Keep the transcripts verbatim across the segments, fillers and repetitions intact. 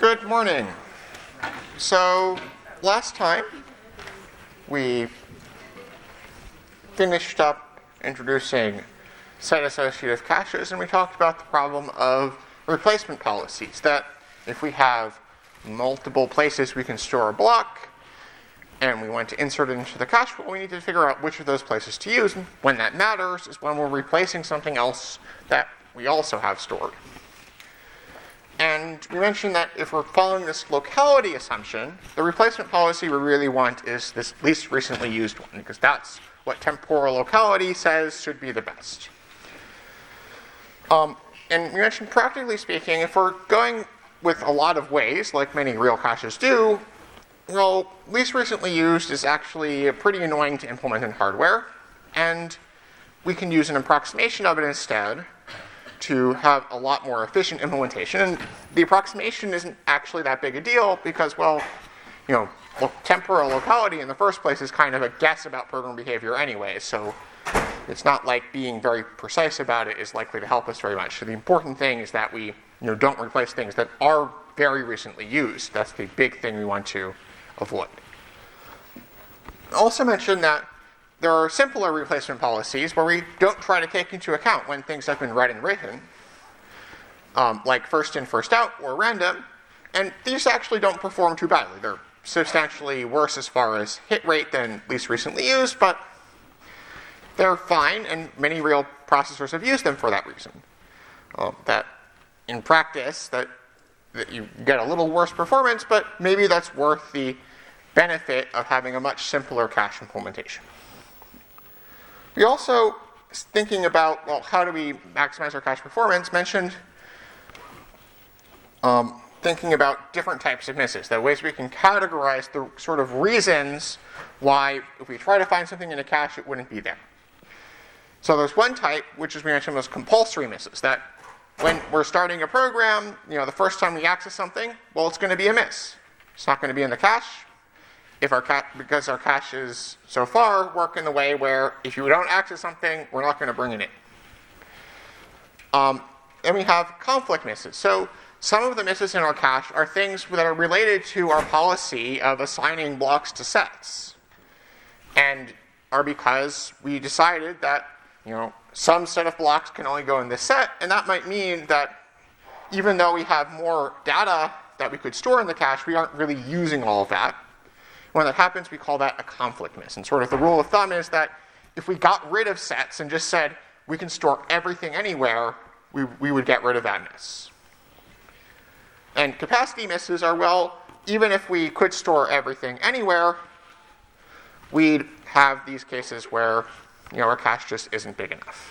Good morning. So last time we finished up introducing set associative caches, and we talked about the problem of replacement policies, that if we have multiple places we can store a block and we want to insert it into the cache, well, we need to figure out which of those places to use, and when that matters is when we're replacing something else that we also have stored. And we mentioned that if we're following this locality assumption, the replacement policy we really want is this least recently used one, because that's what temporal locality says should be the best. Um, and we mentioned, practically speaking, if we're going with a lot of ways, like many real caches do, well, least recently used is actually pretty annoying to implement in hardware, and we can use an approximation of it instead to have a lot more efficient implementation. And the approximation isn't actually that big a deal because, well, you know, lo- temporal locality in the first place is kind of a guess about program behavior anyway, so it's not like being very precise about it is likely to help us very much. So the important thing is that we, you know, don't replace things that are very recently used. That's the big thing we want to avoid. I also mentioned that there are simpler replacement policies where we don't try to take into account when things have been read and written, um, like first in, first out, or random, and these actually don't perform too badly. They're substantially worse as far as hit rate than least recently used, but they're fine, and many real processors have used them for that reason. Um, that in practice, that, that you get a little worse performance, but maybe that's worth the benefit of having a much simpler cache implementation. We also, thinking about, well, how do we maximize our cache performance, mentioned um, thinking about different types of misses, the ways we can categorize the sort of reasons why, if we try to find something in a cache, it wouldn't be there. So there's one type, which as we mentioned was compulsory misses, that when we're starting a program, you know, the first time we access something, well, it's going to be a miss. It's not going to be in the cache. If our ca- because our caches so far work in the way where if you don't access something, we're not going to bring it in. Um, and we have conflict misses. So some of the misses in our cache are things that are related to our policy of assigning blocks to sets, and are because we decided that, you know, some set of blocks can only go in this set, and that might mean that even though we have more data that we could store in the cache, we aren't really using all of that. When that happens, we call that a conflict miss. And sort of the rule of thumb is that if we got rid of sets and just said we can store everything anywhere, we, we would get rid of that miss. And capacity misses are, well, even if we could store everything anywhere, we'd have these cases where, you know, our cache just isn't big enough.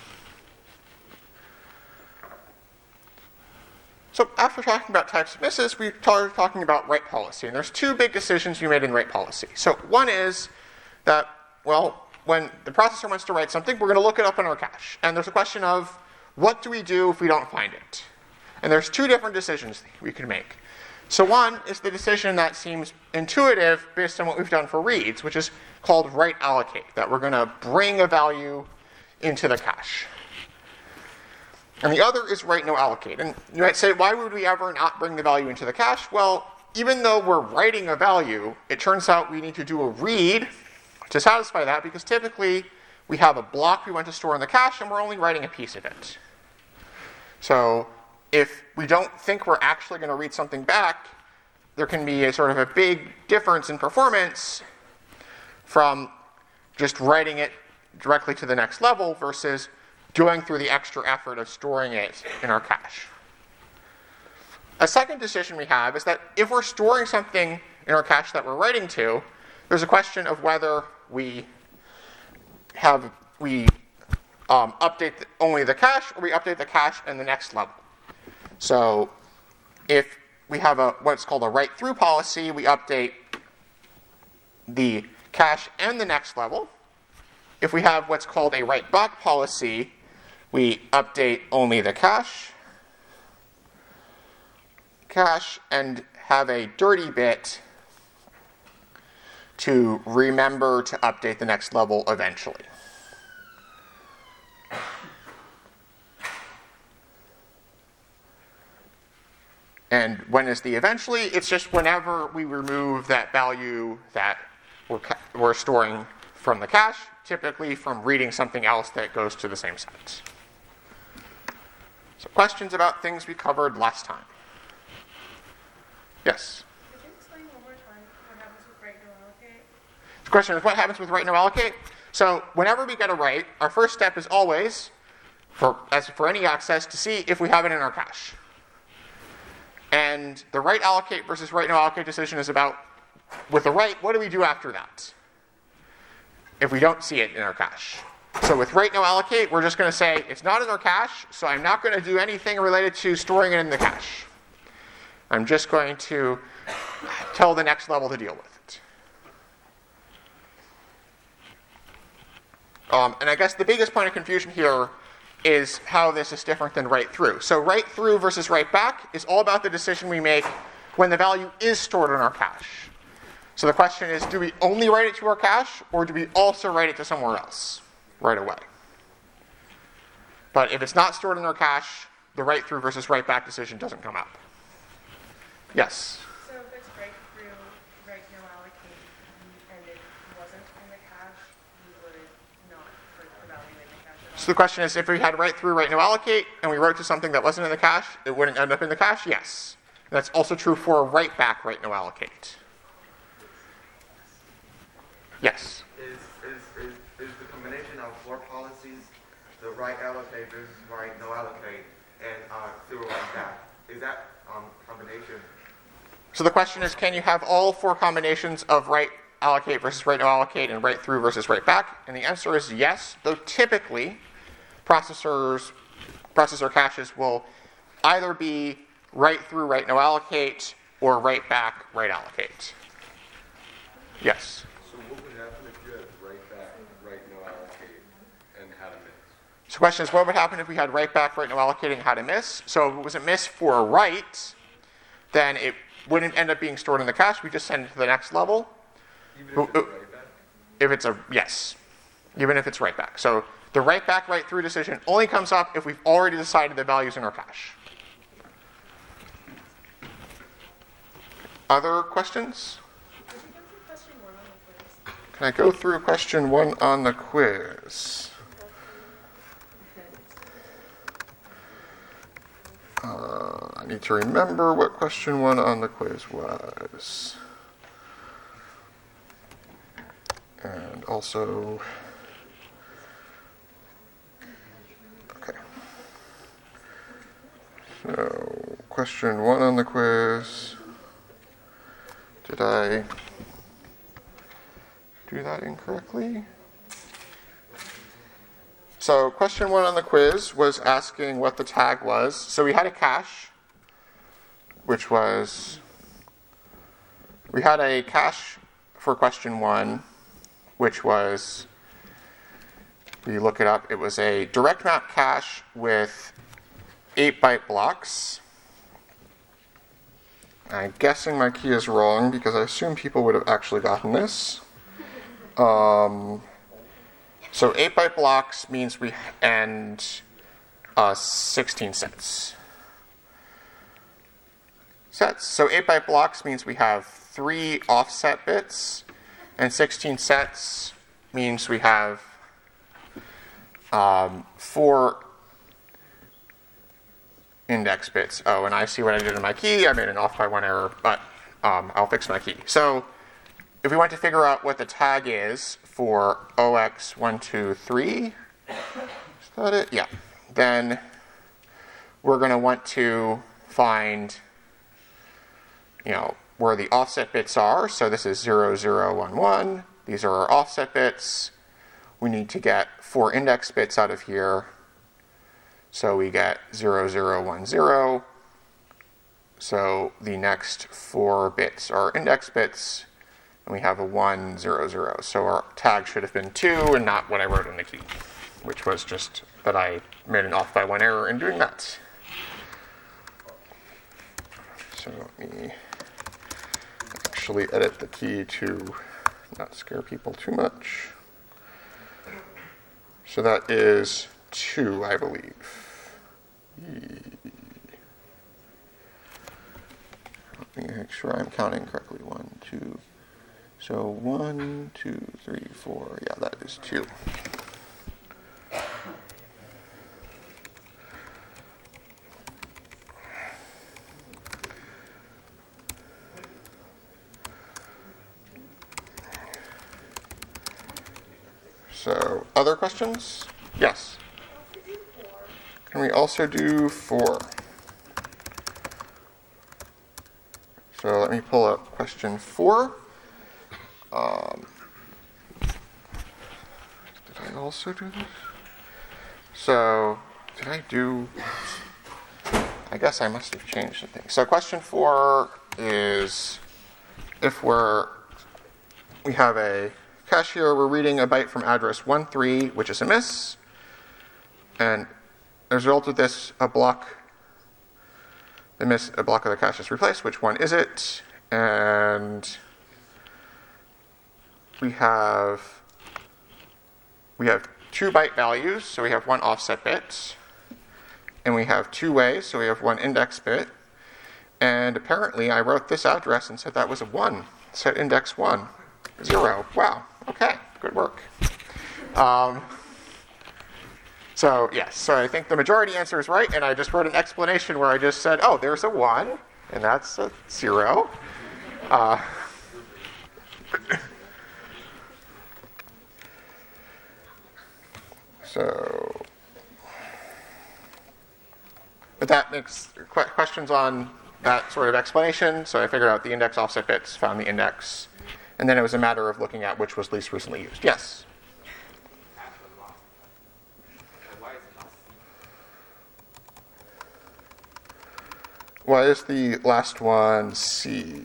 So after talking about types of misses, we started talking about write policy. And there's two big decisions we made in write policy. So one is that, well, when the processor wants to write something, we're going to look it up in our cache. And there's a question of, what do we do if we don't find it? And there's two different decisions we can make. So one is the decision that seems intuitive based on what we've done for reads, which is called write allocate, that we're going to bring a value into the cache. And the other is write no allocate. And you might say, why would we ever not bring the value into the cache? Well, even though we're writing a value, it turns out we need to do a read to satisfy that, because typically we have a block we want to store in the cache and we're only writing a piece of it. So if we don't think we're actually going to read something back, there can be a sort of a big difference in performance from just writing it directly to the next level versus going through the extra effort of storing it in our cache. A second decision we have is that if we're storing something in our cache that we're writing to, there's a question of whether we have we um, update the, only the cache, or we update the cache and the next level. So if we have a what's called a write-through policy, we update the cache and the next level. If we have what's called a write-back policy, we update only the cache, cache, and have a dirty bit to remember to update the next level eventually. And when is the eventually? It's just whenever we remove that value that we're, we're storing from the cache, typically from reading something else that goes to the same set. So questions about things we covered last time? Yes? Could you explain one more time what happens with write no allocate? The question is, what happens with write no allocate? So whenever we get a write, our first step is always, for as for any access, to see if we have it in our cache. And the write allocate versus write no allocate decision is about, with the write, what do we do after that if we don't see it in our cache? So with write no allocate, we're just going to say, it's not in our cache, so I'm not going to do anything related to storing it in the cache. I'm just going to tell the next level to deal with it. Um, and I guess the biggest point of confusion here is how this is different than write through. So write through versus write back is all about the decision we make when the value is stored in our cache. So the question is, do we only write it to our cache, or do we also write it to somewhere else right away? But if it's not stored in our cache, the write through versus write back decision doesn't come up. Yes? So if it's write through, write no allocate, and it wasn't in the cache, you would not put the value in the cache at all? So the question is, if we had write through, write no allocate, and we wrote to something that wasn't in the cache, it wouldn't end up in the cache? Yes. And that's also true for write back, write no allocate. Yes? Is, is, is, is the combination of four policies, the write allocate versus write no allocate, and uh, zero write back, is that um, combination? So the question is, can you have all four combinations of write allocate versus write no allocate and write through versus write back? And the answer is yes, though typically processors, processor caches will either be write through, write no allocate, or write back, write allocate. Yes? So what would happen if you had write back, write no allocate, and had a miss? So the question is, what would happen if we had write back, write no allocate, and had a miss? So if it was a miss for a write, then it wouldn't end up being stored in the cache. We just send it to the next level. Even if it's write back? If it's a, yes. Even if it's write back. So the write back, write through decision only comes up if we've already decided the values in our cache. Other questions? Could you go through question one on the quiz? Can I go through question one on the quiz? Uh, I need to remember what question one on the quiz was. And also, okay. So, question one on the quiz. Did I do that incorrectly? So question one on the quiz was asking what the tag was. So we had a cache, which was, we had a cache for question one, which was, we look it up, it was a direct map cache with eight byte blocks. I'm guessing my key is wrong because I assume people would have actually gotten this. Um, so eight byte blocks means we and uh, sixteen sets. Sets. So eight byte blocks means we have three offset bits, and sixteen sets means we have um, four index bits. Oh, and I see what I did in my key. I made an off by one error, but um, I'll fix my key. So if we want to figure out what the tag is for O X one two three, is that it? Yeah. Then we're going to want to find, you know, where the offset bits are. So this is zero, zero, one, one. These are our offset bits. We need to get four index bits out of here. So we get zero, zero, one, zero. So the next four bits are index bits. And we have a one, zero, zero. So our tag should have been two and not what I wrote in the key, which was just that I made an off by one error in doing that. So let me actually edit the key to not scare people too much. So that is two, I believe. make sure I'm counting correctly. One, two. So one, two, three, four. Yeah, that is two. So, other questions? Yes. Can we also do four? So let me pull up question four. Um, did I also do this? So, did I do... I guess I must have changed something. So question four is if we're... We have a cache here, we're reading a byte from address one three, which is a miss. And as a result of this, a block, the miss, a block of the cache is replaced. Which one is it? And we have we have two byte values, so we have one offset bit, and we have two ways, so we have one index bit. And apparently, I wrote this address and said that was a one. Set index one, zero. Wow. Okay. Good work. Um, So, yes, so I think the majority answer is right, and I just wrote an explanation where I just said, oh, there's a one, and that's a zero. Uh, so, but that makes qu- questions on that sort of explanation, so I figured out the index offset bits, found the index, and then it was a matter of looking at which was least recently used. Yes? Why is the last one C?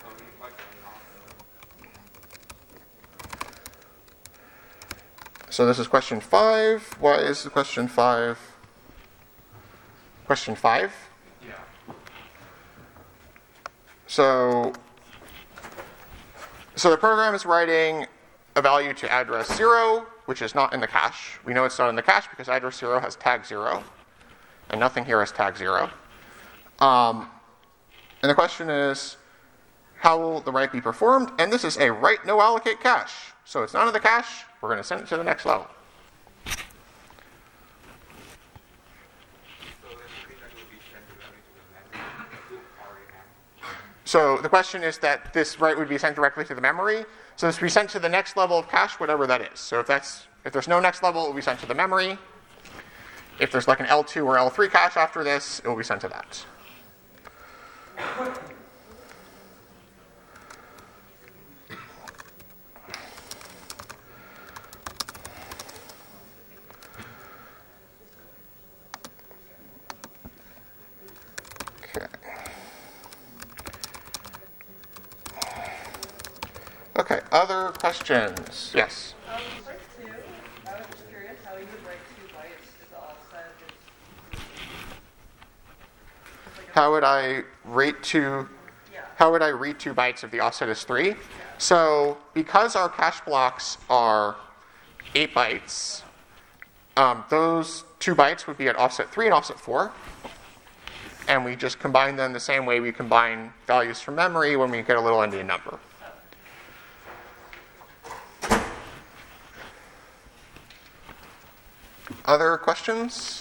So this is question five. Why is the question five? Question five? Yeah. So, so the program is writing a value to address zero, which is not in the cache. We know it's not in the cache because address zero has tag zero, and nothing here has tag zero. Um, and the question is, how will the write be performed? And this is a write no allocate cache. So it's not in the cache. We're going to send it to the next level. So the question is that this write would be sent directly to the memory. So this would be sent to the next level of cache, whatever that is. So if that's if there's no next level, it will be sent to the memory. If there's like an L two or L three cache after this, it will be sent to that. Okay. Okay, other questions? Yes. Um, part two, I was just curious how you would write two bytes to the offset. Like How would I rate two? yeah. How would I read two bytes if the offset is three? So because our cache blocks are eight bytes, um, those two bytes would be at offset three and offset four. And we just combine them the same way we combine values from memory when we get a little endian number. Other questions?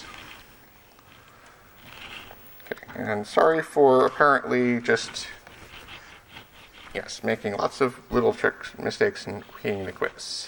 Okay, and sorry for apparently just, yes, making lots of little tricks, mistakes in keying the quiz.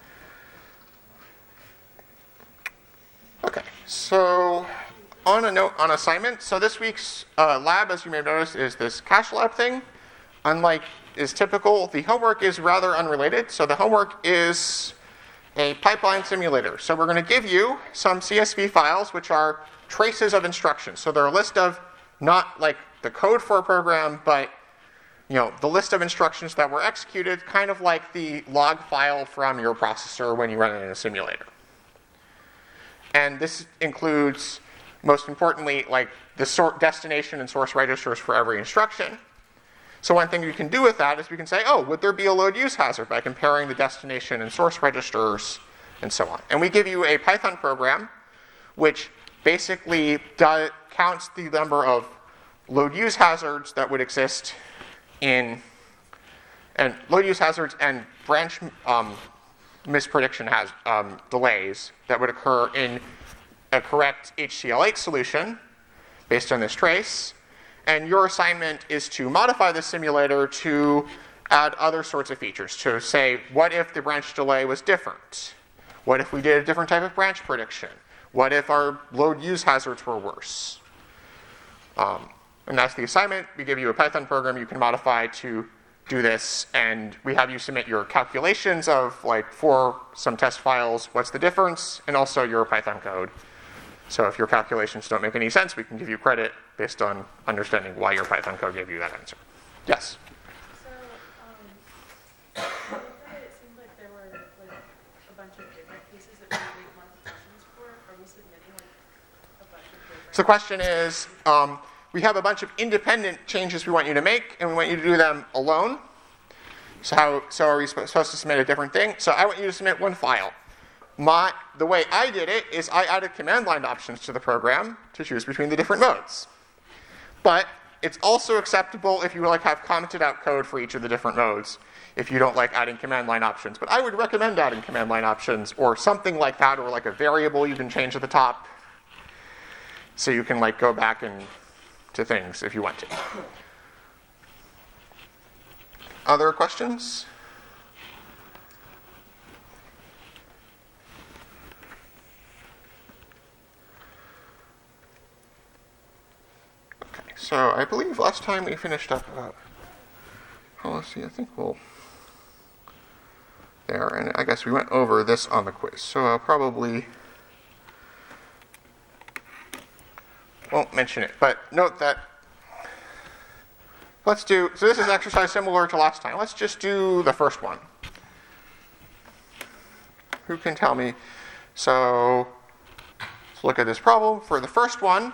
Okay, so on a note on assignment, so this week's uh, lab, as you may have noticed, is this cache lab thing. Unlike is typical, the homework is rather unrelated. So the homework is a pipeline simulator. So we're going to give you some C S V files, which are traces of instructions. So they're a list of not like the code for a program, but you know the list of instructions that were executed, kind of like the log file from your processor when you run it in a simulator. And this includes, most importantly, like the sort destination and source registers for every instruction. So one thing you can do with that is we can say, oh, would there be a load use hazard by comparing the destination and source registers and so on. And we give you a Python program which basically does, counts the number of load use hazards that would exist in, and load use hazards and branch um, misprediction has um, delays that would occur in a correct H C L eight solution based on this trace. And your assignment is to modify the simulator to add other sorts of features. To say, what if the branch delay was different? What if we did a different type of branch prediction? What if our load use hazards were worse? Um, and that's the assignment. We give you a Python program you can modify to do this, and we have you submit your calculations of, like, for some test files, what's the difference, and also your Python code. So if your calculations don't make any sense, we can give you credit based on understanding why your Python code gave you that answer. Yes? So, um, I think that it seemed like there were like a bunch of different pieces that we made modifications for. Are we submitting like a bunch of different? So the question is, um, we have a bunch of independent changes we want you to make, and we want you to do them alone. So how, so are we supposed to submit a different thing? So I want you to submit one file. My, the way I did it is I added command line options to the program to choose between the different modes. But it's also acceptable if you like have commented out code for each of the different modes if you don't like adding command line options. But I would recommend adding command line options or something like that, or like a variable you can change at the top so you can like go back and to things if you want to. Other questions? So I believe last time we finished up about policy. I think we'll there, and I guess we went over this on the quiz. So I'll probably won't mention it, but note that let's do. So this is an exercise similar to last time. Let's just do the first one. Who can tell me? So let's look at this problem for the first one.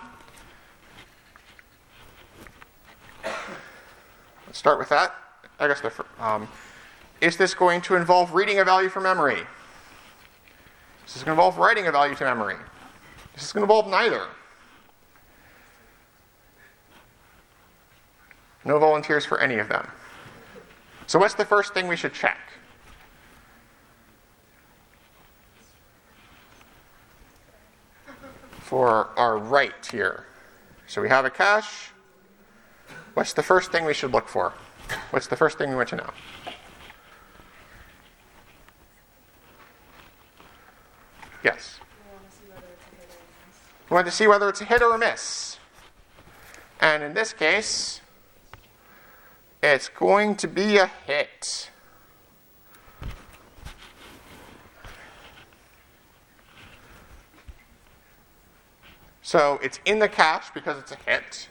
Let's start with that. I guess the um, is this going to involve reading a value from memory? Is this going to involve writing a value to memory? Is this going to involve neither? No volunteers for any of them. So what's the first thing we should check? For our write here. So we have a cache. What's the first thing we should look for? What's the first thing we want to know? Yes? We want to see whether it's a hit or a miss. And in this case, it's going to be a hit. So it's in the cache because it's a hit.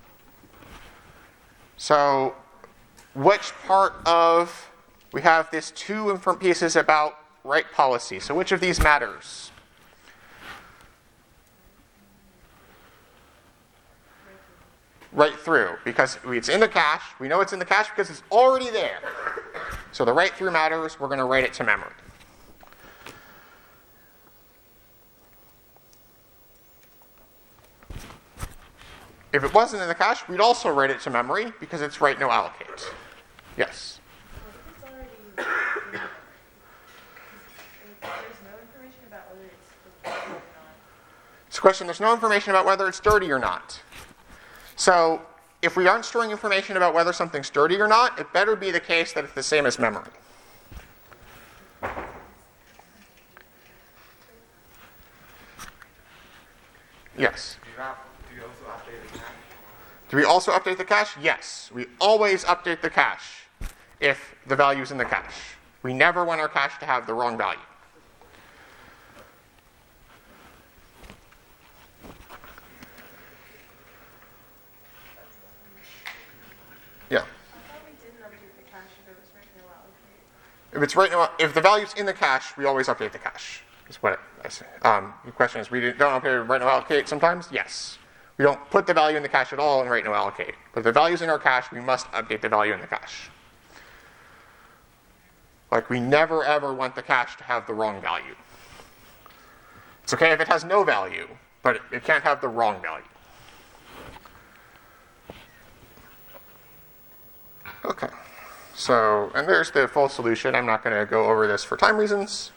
So which part of, we have this two different pieces about write policy. So which of these matters? Write through, because it's in the cache. We know it's in the cache because it's already there. So the write through matters. We're going to write it to memory. If it wasn't in the cache, we'd also write it to memory because it's write no allocate. Yes? It's already, there's no information about whether it's dirty or not. It's a question, there's no information about whether it's dirty or not. So if we aren't storing information about whether something's dirty or not, it better be the case that it's the same as memory. Yes? Do you, not, do you also update the cache? Do we also update the cache? Yes. We always update the cache if the value's in the cache. We never want our cache to have the wrong value. Yeah. I thought we didn't update the cache if it was write no allocate. If it's right now, if the value's in the cache, we always update the cache. Is what I say. Um, the question is, we don't update write no allocate sometimes? Yes. We don't put the value in the cache at all and write no allocate. But if the value's in our cache, we must update the value in the cache. Like, we never ever want the cache to have the wrong value. It's okay if it has no value, but it, it can't have the wrong value. Okay. So, and there's the full solution. I'm not going to go over this for time reasons.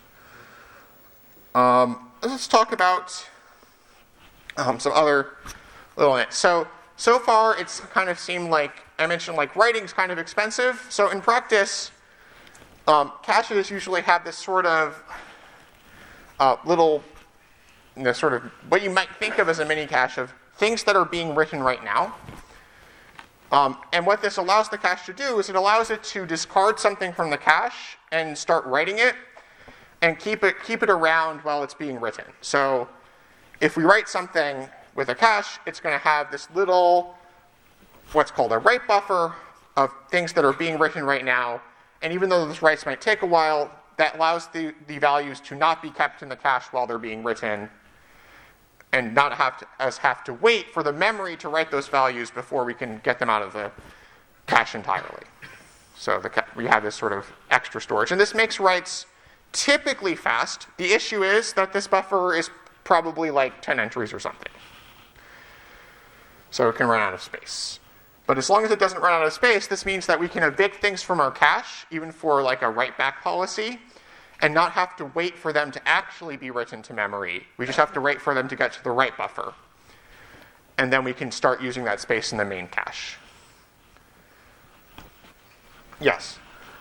Um, let's talk about um, some other little nits. So, so far it's kind of seemed like, I mentioned like writing's kind of expensive. So in practice, um, caches usually have this sort of uh, little, you know, sort of what you might think of as a mini cache of things that are being written right now. Um, and what this allows the cache to do is it allows it to discard something from the cache and start writing it and keep it keep it around while it's being written. So if we write something with a cache, it's going to have this little, what's called a write buffer of things that are being written right now. And even though those writes might take a while, that allows the, the values to not be kept in the cache while they're being written and not have to, us have to wait for the memory to write those values before we can get them out of the cache entirely. So the ca- we have this sort of extra storage. And this makes writes typically fast. The issue is that this buffer is probably like ten entries or something. So it can run out of space. But as long as it doesn't run out of space, this means that we can evict things from our cache, even for like a write-back policy, and not have to wait for them to actually be written to memory. We just have to wait for them to get to the write buffer. And then we can start using that space in the main cache. Yes?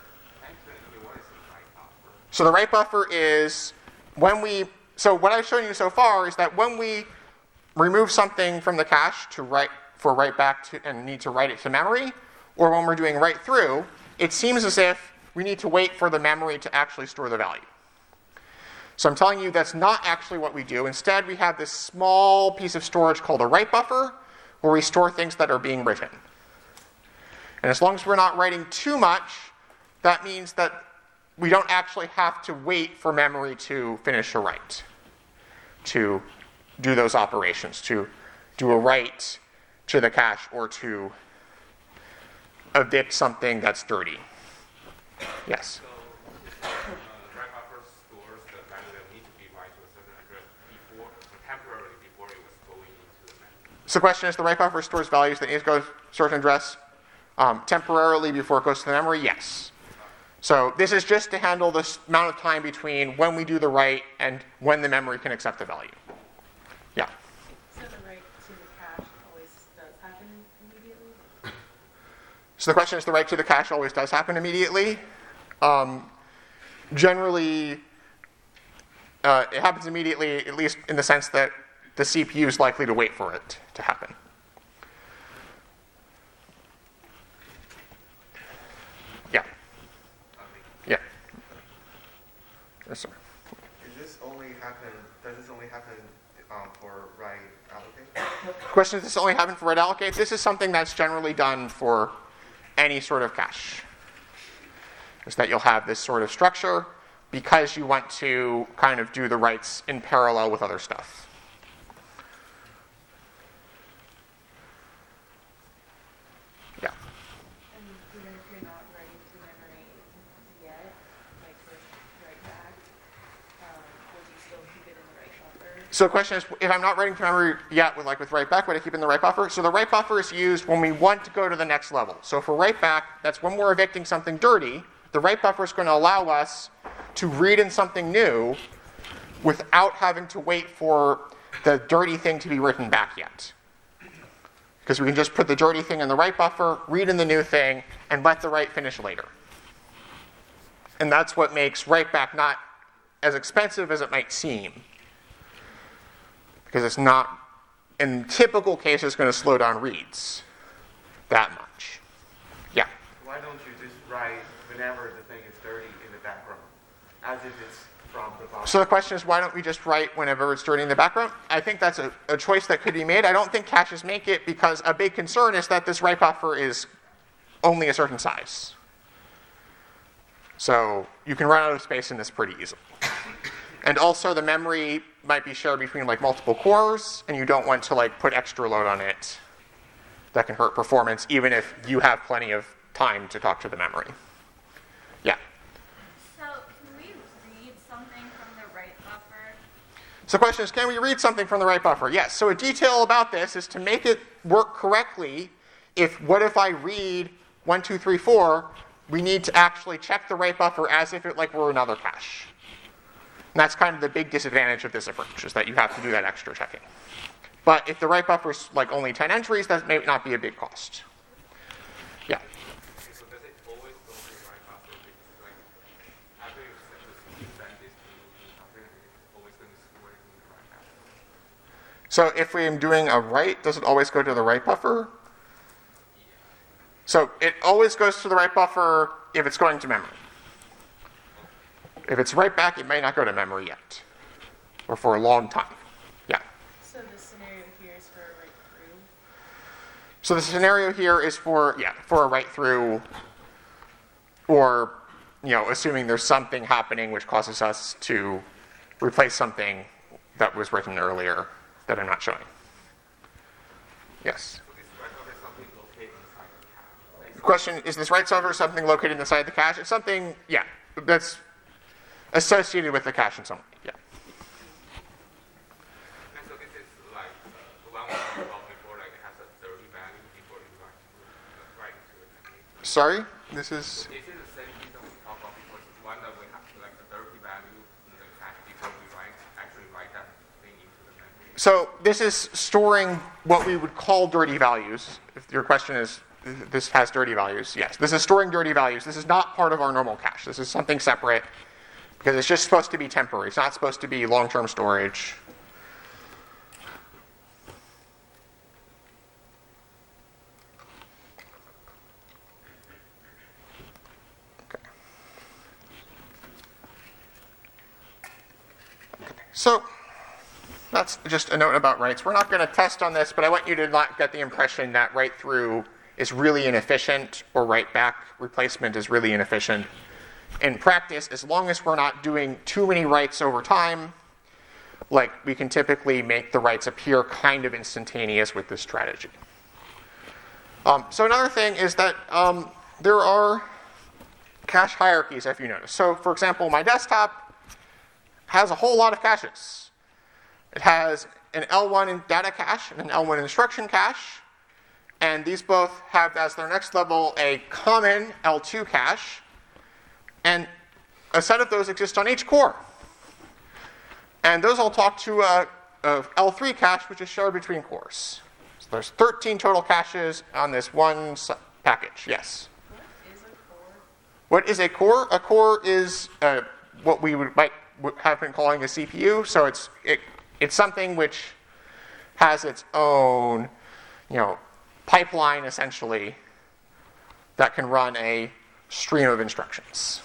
So the write buffer is when we, so what I've shown you so far is that when we remove something from the cache to write for write back to and need to write it to memory, or when we're doing write through, it seems as if we need to wait for the memory to actually store the value. So I'm telling you that's not actually what we do. Instead, we have this small piece of storage called a write buffer, where we store things that are being written. And as long as we're not writing too much, that means that we don't actually have to wait for memory to finish a write, to do those operations, to do a write to the cache or to evict something that's dirty. Yes? So, uh, the write buffer stores the value that need to be write to a certain address before, temporarily before it was going into the memory. So the question is, the write buffer stores values that need to go to a certain address um, temporarily before it goes to the memory? Yes. So this is just to handle the amount of time between when we do the write and when the memory can accept the value. Yeah. So the write to the cache always does happen immediately? So the question is, the write to the cache always does happen immediately. Um, generally, uh, it happens immediately, at least in the sense that the C P U is likely to wait for it to happen. Yeah. Yeah. Yes, sir. Is this only happen, does this only happen um, for write allocate? Question, does this only happen for write allocate? This is something that's generally done for any sort of cache. Is that you'll have this sort of structure because you want to kind of do the writes in parallel with other stuff. Yeah. And even if you're not writing to memory yet, like with write back, um, would you still keep it in the write buffer? So the question is, if I'm not writing to memory yet, with like with write back, would I keep it in the write buffer? So the write buffer is used when we want to go to the next level. So for write back, that's when we're evicting something dirty. The write buffer is going to allow us to read in something new without having to wait for the dirty thing to be written back yet. Because we can just put the dirty thing in the write buffer, read in the new thing, and let the write finish later. And that's what makes write back not as expensive as it might seem. Because it's not, in typical cases, going to slow down reads that much. Yeah? Why don't you just write whenever the thing is dirty in the background, as if it's from the bottom? So the question is, why don't we just write whenever it's dirty in the background? I think that's a, a choice that could be made. I don't think caches make it because a big concern is that this write buffer is only a certain size. So you can run out of space in this pretty easily. And also the memory might be shared between like multiple cores, and you don't want to like put extra load on it that can hurt performance, even if you have plenty of time to talk to the memory. Yeah. So can we read something from the write buffer? So the question is, can we read something from the write buffer? Yes. So a detail about this is to make it work correctly. If what if I read one, two, three, four, we need to actually check the write buffer as if it like were another cache. And that's kind of the big disadvantage of this approach, is that you have to do that extra checking. But if the write buffer is like only ten entries, that may not be a big cost. Yeah. Okay, so does it always go to the right buffer? Because like after you send this, you send this to the buffer, it's always going to store it in the right buffer. So if we am doing a write, does it always go to the write buffer? So it always goes to the write buffer if it's going to memory. If it's write back, it may not go to memory yet, or for a long time. Yeah. So the scenario here is for a write through. So the scenario here is for, yeah, for a write through, or, you know, assuming there's something happening which causes us to replace something that was written earlier that I'm not showing. Yes. So this write buffer is something located inside the cache. Like, The question, is this write server something located inside the cache? It's something, yeah, that's associated with the cache in some way, yeah. and so this is like uh, the one we talked about before, like it has a dirty value before you write to write to it. Sorry, this is, Is it the same thing that we talked about before? It's one that we have like the dirty value in the cache before we write actually write that thing into the memory. so this is storing what we would call dirty values. If your question is, this has dirty values, yes. This is storing dirty values. This is not part of our normal cache. This is something separate because it's just supposed to be temporary. It's not supposed to be long-term storage. Okay. So that's just a note about writes. We're not going to test on this, but I want you to not get the impression that write through is really inefficient or write back replacement is really inefficient. In practice, as long as we're not doing too many writes over time, like we can typically make the writes appear kind of instantaneous with this strategy. Um, so another thing is that um, there are cache hierarchies, if you notice. So for example, my desktop has a whole lot of caches. It has an L one data cache and an L one instruction cache. And these both have as their next level a common L two cache. And a set of those exist on each core. And those all talk to a, a L three cache, which is shared between cores. So there's thirteen total caches on this one package. Yes? What is a core? What is a core? A core is uh, what we would, might have been calling a C P U. So it's it, it's something which has its own, you know, pipeline essentially that can run a stream of instructions.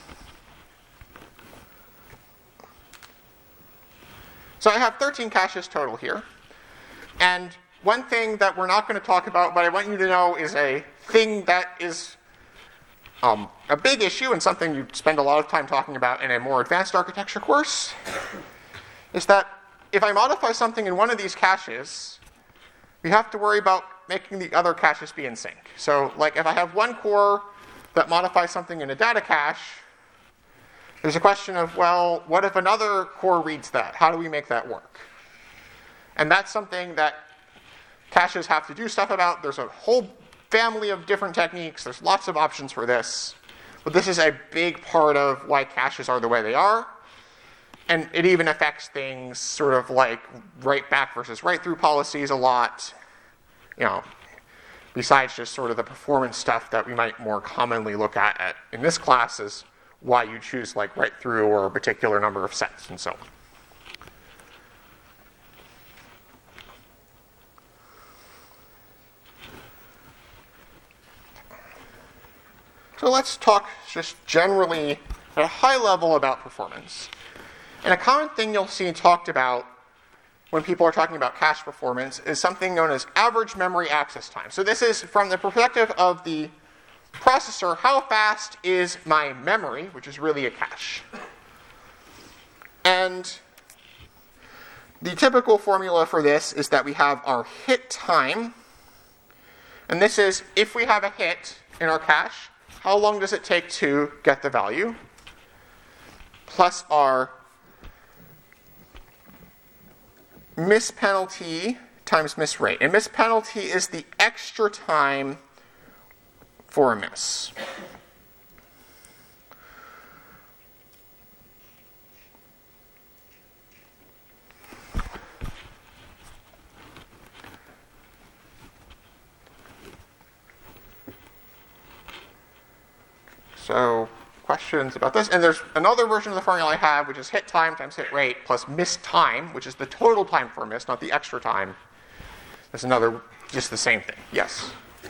So I have thirteen caches total here. And one thing that we're not going to talk about, but I want you to know is a thing that is um, a big issue and something you spend a lot of time talking about in a more advanced architecture course, is that if I modify something in one of these caches, we have to worry about making the other caches be in sync. So like if I have one core that modifies something in a data cache, there's a question of, well, what if another core reads that? How do we make that work? And that's something that caches have to do stuff about. There's a whole family of different techniques. There's lots of options for this. But this is a big part of why caches are the way they are. And it even affects things sort of like write back versus write through policies a lot. You know, besides just sort of the performance stuff that we might more commonly look at, at in this class is why you choose like write through or a particular number of sets and so on. So let's talk just generally at a high level about performance. And a common thing you'll see talked about when people are talking about cache performance is something known as average memory access time. So this is from the perspective of the processor, how fast is my memory, which is really a cache. And the typical formula for this is that we have our hit time. And this is if we have a hit in our cache, how long does it take to get the value? Plus our miss penalty times miss rate. And miss penalty is the extra time for a miss. So, questions about this? And there's another version of the formula I have, which is hit time times hit rate plus miss time, which is the total time for a miss, not the extra time. That's another, just the same thing. Yes?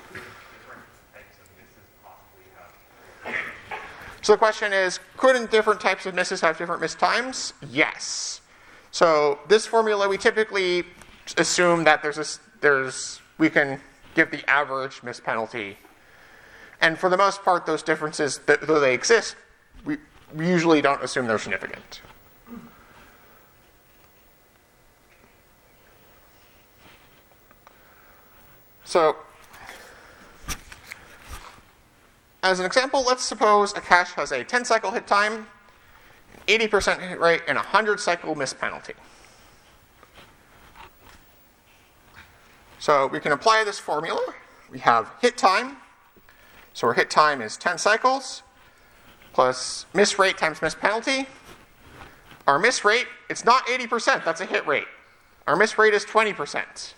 So the question is, couldn't different types of misses have different miss times? Yes. So this formula, we typically assume that there's a, there's, we can give the average miss penalty. And for the most part, those differences, though they exist, we, we usually don't assume they're significant. So, as an example, let's suppose a cache has a ten cycle hit time, eighty percent hit rate, and a one hundred cycle miss penalty. So we can apply this formula. We have hit time. So our hit time is ten cycles plus miss rate times miss penalty. Our miss rate, it's not eighty percent, that's a hit rate. Our miss rate is twenty percent.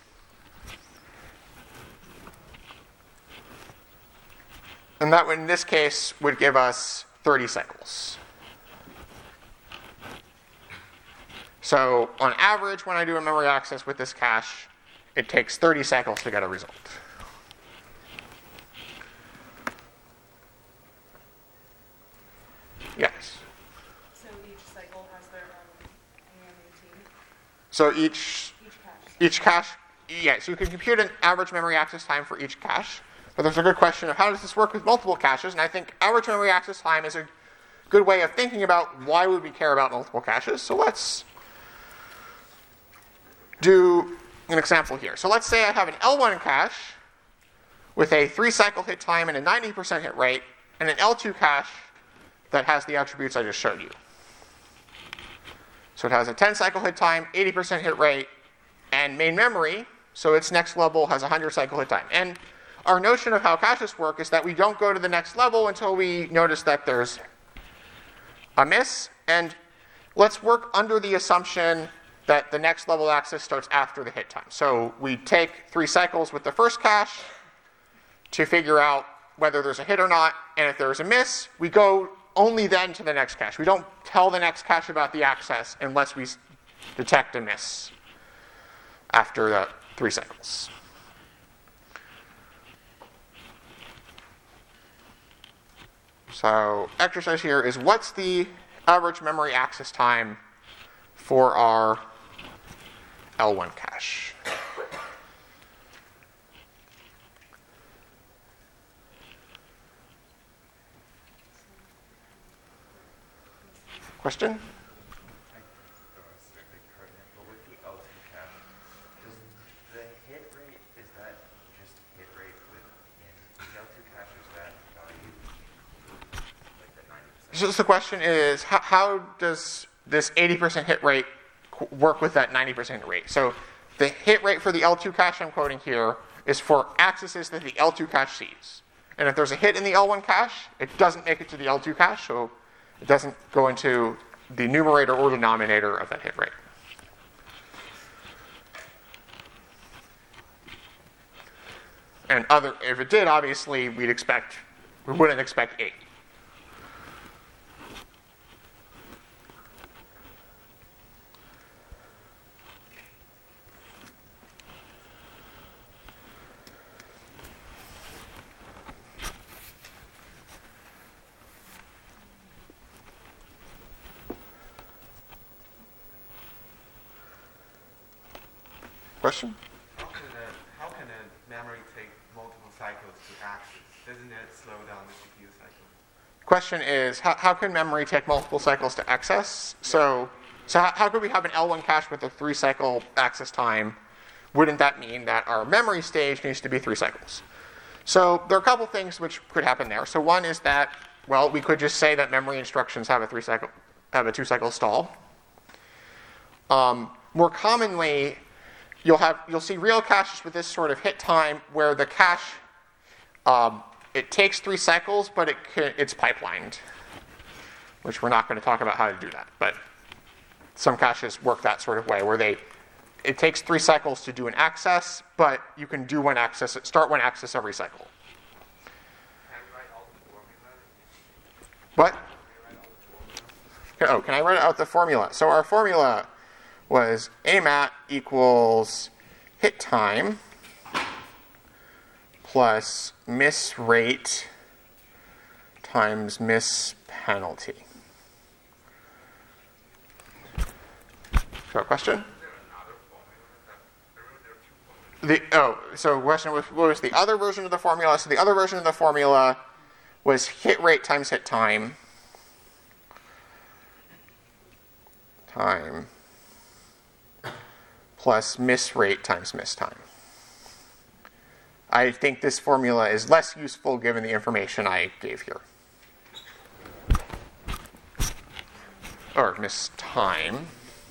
And that, in this case, would give us thirty cycles. So on average, when I do a memory access with this cache, it takes thirty cycles to get a result. Yes. So each cycle has their own A M A T, So each each cache. each cache, yeah, so you can compute an average memory access time for each cache. But there's a good question of how does this work with multiple caches? And I think average memory access time is a good way of thinking about why would we care about multiple caches. So let's do an example here. So let's say I have an L one cache with a three cycle hit time and a ninety percent hit rate, and an L two cache that has the attributes I just showed you. So it has a ten cycle hit time, eighty percent hit rate, and main memory, so its next level has a one hundred cycle hit time. And our notion of how caches work is that we don't go to the next level until we notice that there's a miss. And let's work under the assumption that the next level access starts after the hit time. So we take three cycles with the first cache to figure out whether there's a hit or not. And if there's a miss, we go only then to the next cache. We don't tell the next cache about the access unless we detect a miss after the three cycles. So exercise here is what's the average memory access time for our L one cache? Question? But with the L two cache, does the hit rate, is that just hit rate within the L two cache, or is that value like the ninety percent? So the question is, how, how does this eighty percent hit rate qu- work with that ninety percent hit rate? So the hit rate for the L two cache I'm quoting here is for accesses that the L two cache sees. And if there's a hit in the L one cache, it doesn't make it to the L two cache, so it doesn't go into the numerator or denominator of that hit rate. And other, if it did, obviously, we'd expect, we wouldn't expect eight. Question? How can a, how can a memory take multiple cycles to access? Doesn't it slow down the C P U cycle? Question is, how, how can memory take multiple cycles to access? So, so how, how could we have an L one cache with a three cycle access time? Wouldn't that mean that our memory stage needs to be three cycles? So there are a couple things which could happen there. So one is that, well, we could just say that memory instructions have a three cycle, have a two cycle stall. Um, more commonly, you'll have you'll see real caches with this sort of hit time where the cache um, it takes three cycles, but it can, it's pipelined, which we're not going to talk about how to do that. But some caches work that sort of way, where they it takes three cycles to do an access, but you can do one access, start one access every cycle. Can I write all the formula? What? Can I write all the formula? Oh, can I write out the formula? So our formula was A M A T equals hit time plus miss rate times miss penalty. So, question? The, oh, so question was, what was the other version of the formula? So the other version of the formula was hit rate times hit time. Time plus miss rate times miss time. I think this formula is less useful given the information I gave here. Or miss time.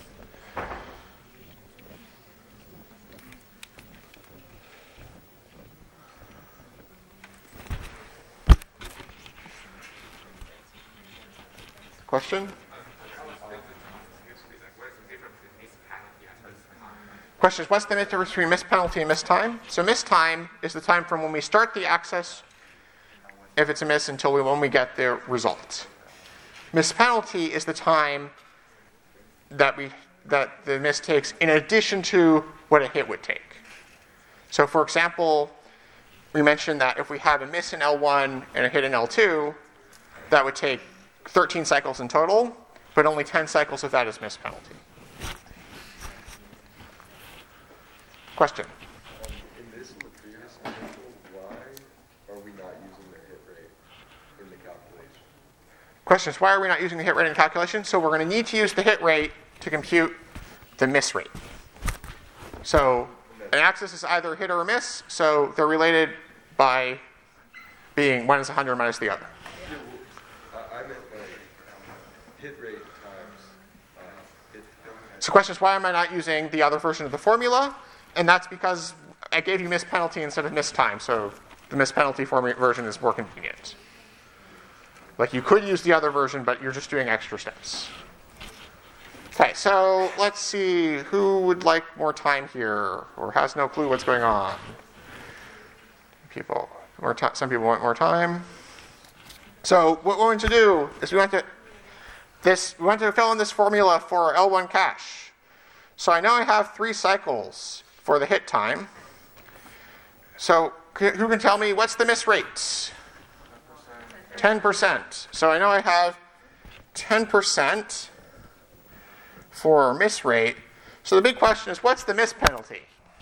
Question? Question is, what's the difference between miss penalty and miss time? So miss time is the time from when we start the access, if it's a miss, until we, when we get the result. Miss penalty is the time that we that the miss takes in addition to what a hit would take. So for example, we mentioned that if we have a miss in L one and a hit in L two, that would take thirteen cycles in total, but only ten cycles of that is miss penalty. Question? Um, in this and the previous example, why are we not using the hit rate in the calculation? Question is, why are we not using the hit rate in calculation? So we're going to need to use the hit rate to compute the miss rate. So an access is either a hit or a miss, so they're related by being one is one hundred minus the other. Yeah, well, I, I meant like hit rate times uh, hit. So the question is, why am I not using the other version of the formula? And that's because I gave you miss penalty instead of miss time, so the miss penalty form- version is more convenient. Like you could use the other version, but you're just doing extra steps. Okay, so let's see who would like more time here or has no clue what's going on. People, more ti- some people want more time. So what we're going to do is we want to this we want to fill in this formula for L one cache. So I know I have three cycles for the hit time. So c- who can tell me what's the miss rate? ten percent. So I know I have ten percent for miss rate. So the big question is, what's the miss penalty?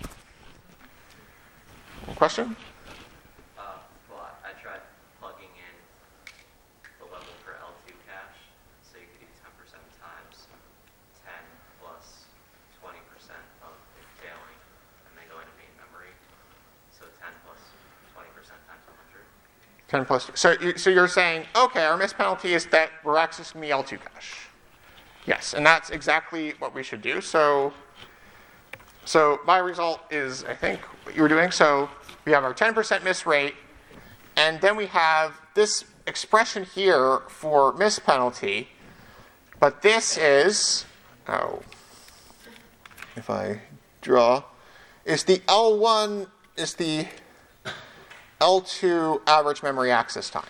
Question? Uh, well, I tried plugging in the level for L two cache, so you could do ten percent times ten plus twenty percent of it failing, and then go into main memory. So ten plus twenty percent times one hundred. ten plus. So, you, so you're saying, okay, our miss penalty is that we're accessing the L two cache. Yes, and that's exactly what we should do. So, so my result is, I think, what you were doing. So we have our ten percent miss rate, and then we have this expression here for miss penalty. But this is, oh, if I draw, is the L one, is the L two average memory access time.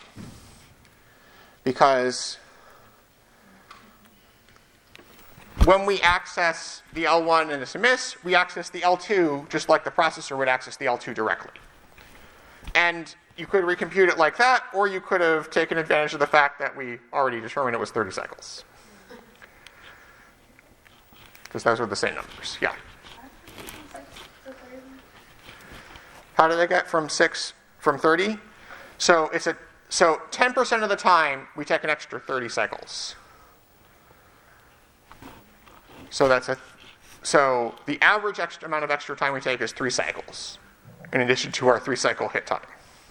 Because when we access the L one and it's a miss, we access the L two just like the processor would access the L two directly. And you could recompute it like that, or you could have taken advantage of the fact that we already determined it was thirty cycles. Because those were the same numbers. Yeah. How did I get from six from thirty? So it's a so ten percent of the time we take an extra thirty cycles. So that's a so the average extra amount of extra time we take is three cycles, in addition to our three cycle hit time.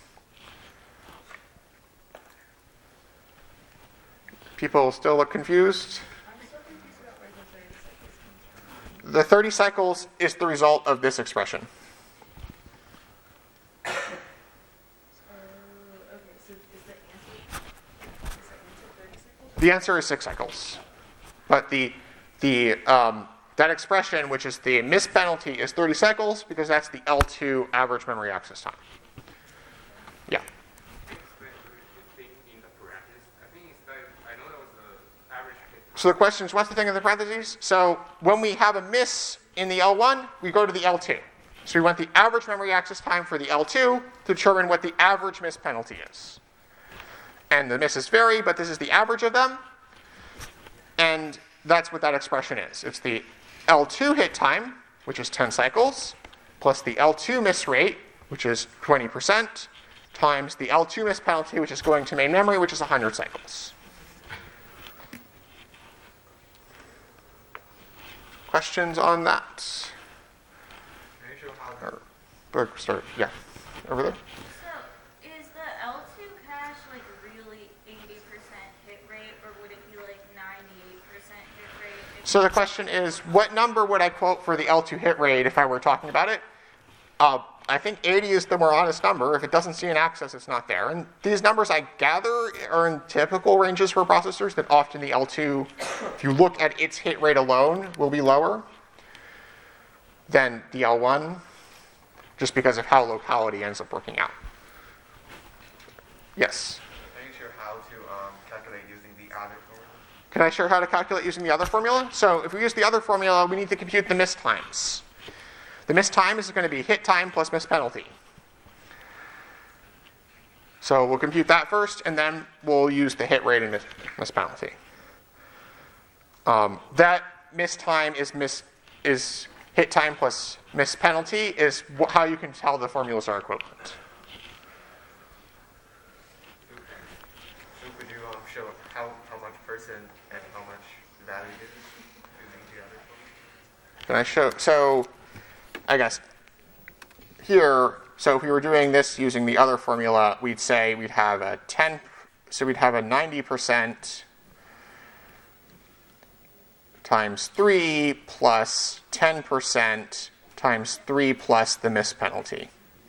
People still look confused? I'm so confused about where the thirty cycles comes from. The thirty cycles is the result of this expression. Oh, So is the answer, is the answer thirty cycles? The answer is six cycles. But the, the, um, that expression, which is the miss penalty, is thirty cycles because that's the L two average memory access time. Yeah. So the question is, what's the thing in the parentheses? So when we have a miss in the L one, we go to the L two. So we want the average memory access time for the L two to determine what the average miss penalty is. And the misses vary, but this is the average of them. And that's what that expression is. It's the L two hit time, which is ten cycles, plus the L two miss rate, which is twenty percent, times the L two miss penalty, which is going to main memory, which is one hundred cycles. Questions on that? Can you show how the Or, or sorry, yeah, over there. So, is the L two cache like really eighty percent hit rate, or would it be like ninety-eight percent hit rate? if So the you- question is, what number would I quote for the L two hit rate if I were talking about it? Uh, I think eighty is the more honest number. If it doesn't see an access, it's not there. And these numbers, I gather, are in typical ranges for processors, that often the L two, if you look at its hit rate alone, will be lower than the L one, just because of how locality ends up working out. Yes? Can you share how to um, calculate using the other formula? Can I share how to calculate using the other formula? So if we use the other formula, we need to compute the miss times. The miss time is going to be hit time plus miss penalty. So we'll compute that first, and then we'll use the hit rate and miss, miss penalty. Um, that miss time is miss is hit time plus miss penalty is wh- how you can tell the formulas are equivalent. So could you um, show how, how much percent and how much value it is using the other formula? Can I show? So, I guess here, so if we were doing this using the other formula, we'd say we'd have a ten, so we'd have a ninety percent times three plus ten percent times three plus the miss penalty.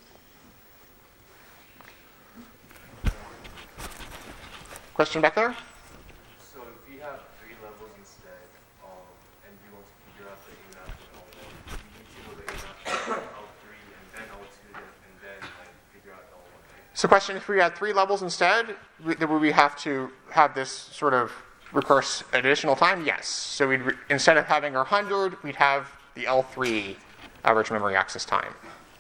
Question back there? So if you have three levels instead, um, and you want to figure out the A map and all that, you need to know the A map L three and then L two and then like figure out L one, right? So question, if we had three levels instead, we- would we have to have this sort of recurse additional time? Yes. So we'd re- instead of having our one hundred, we'd have the L three average memory access time.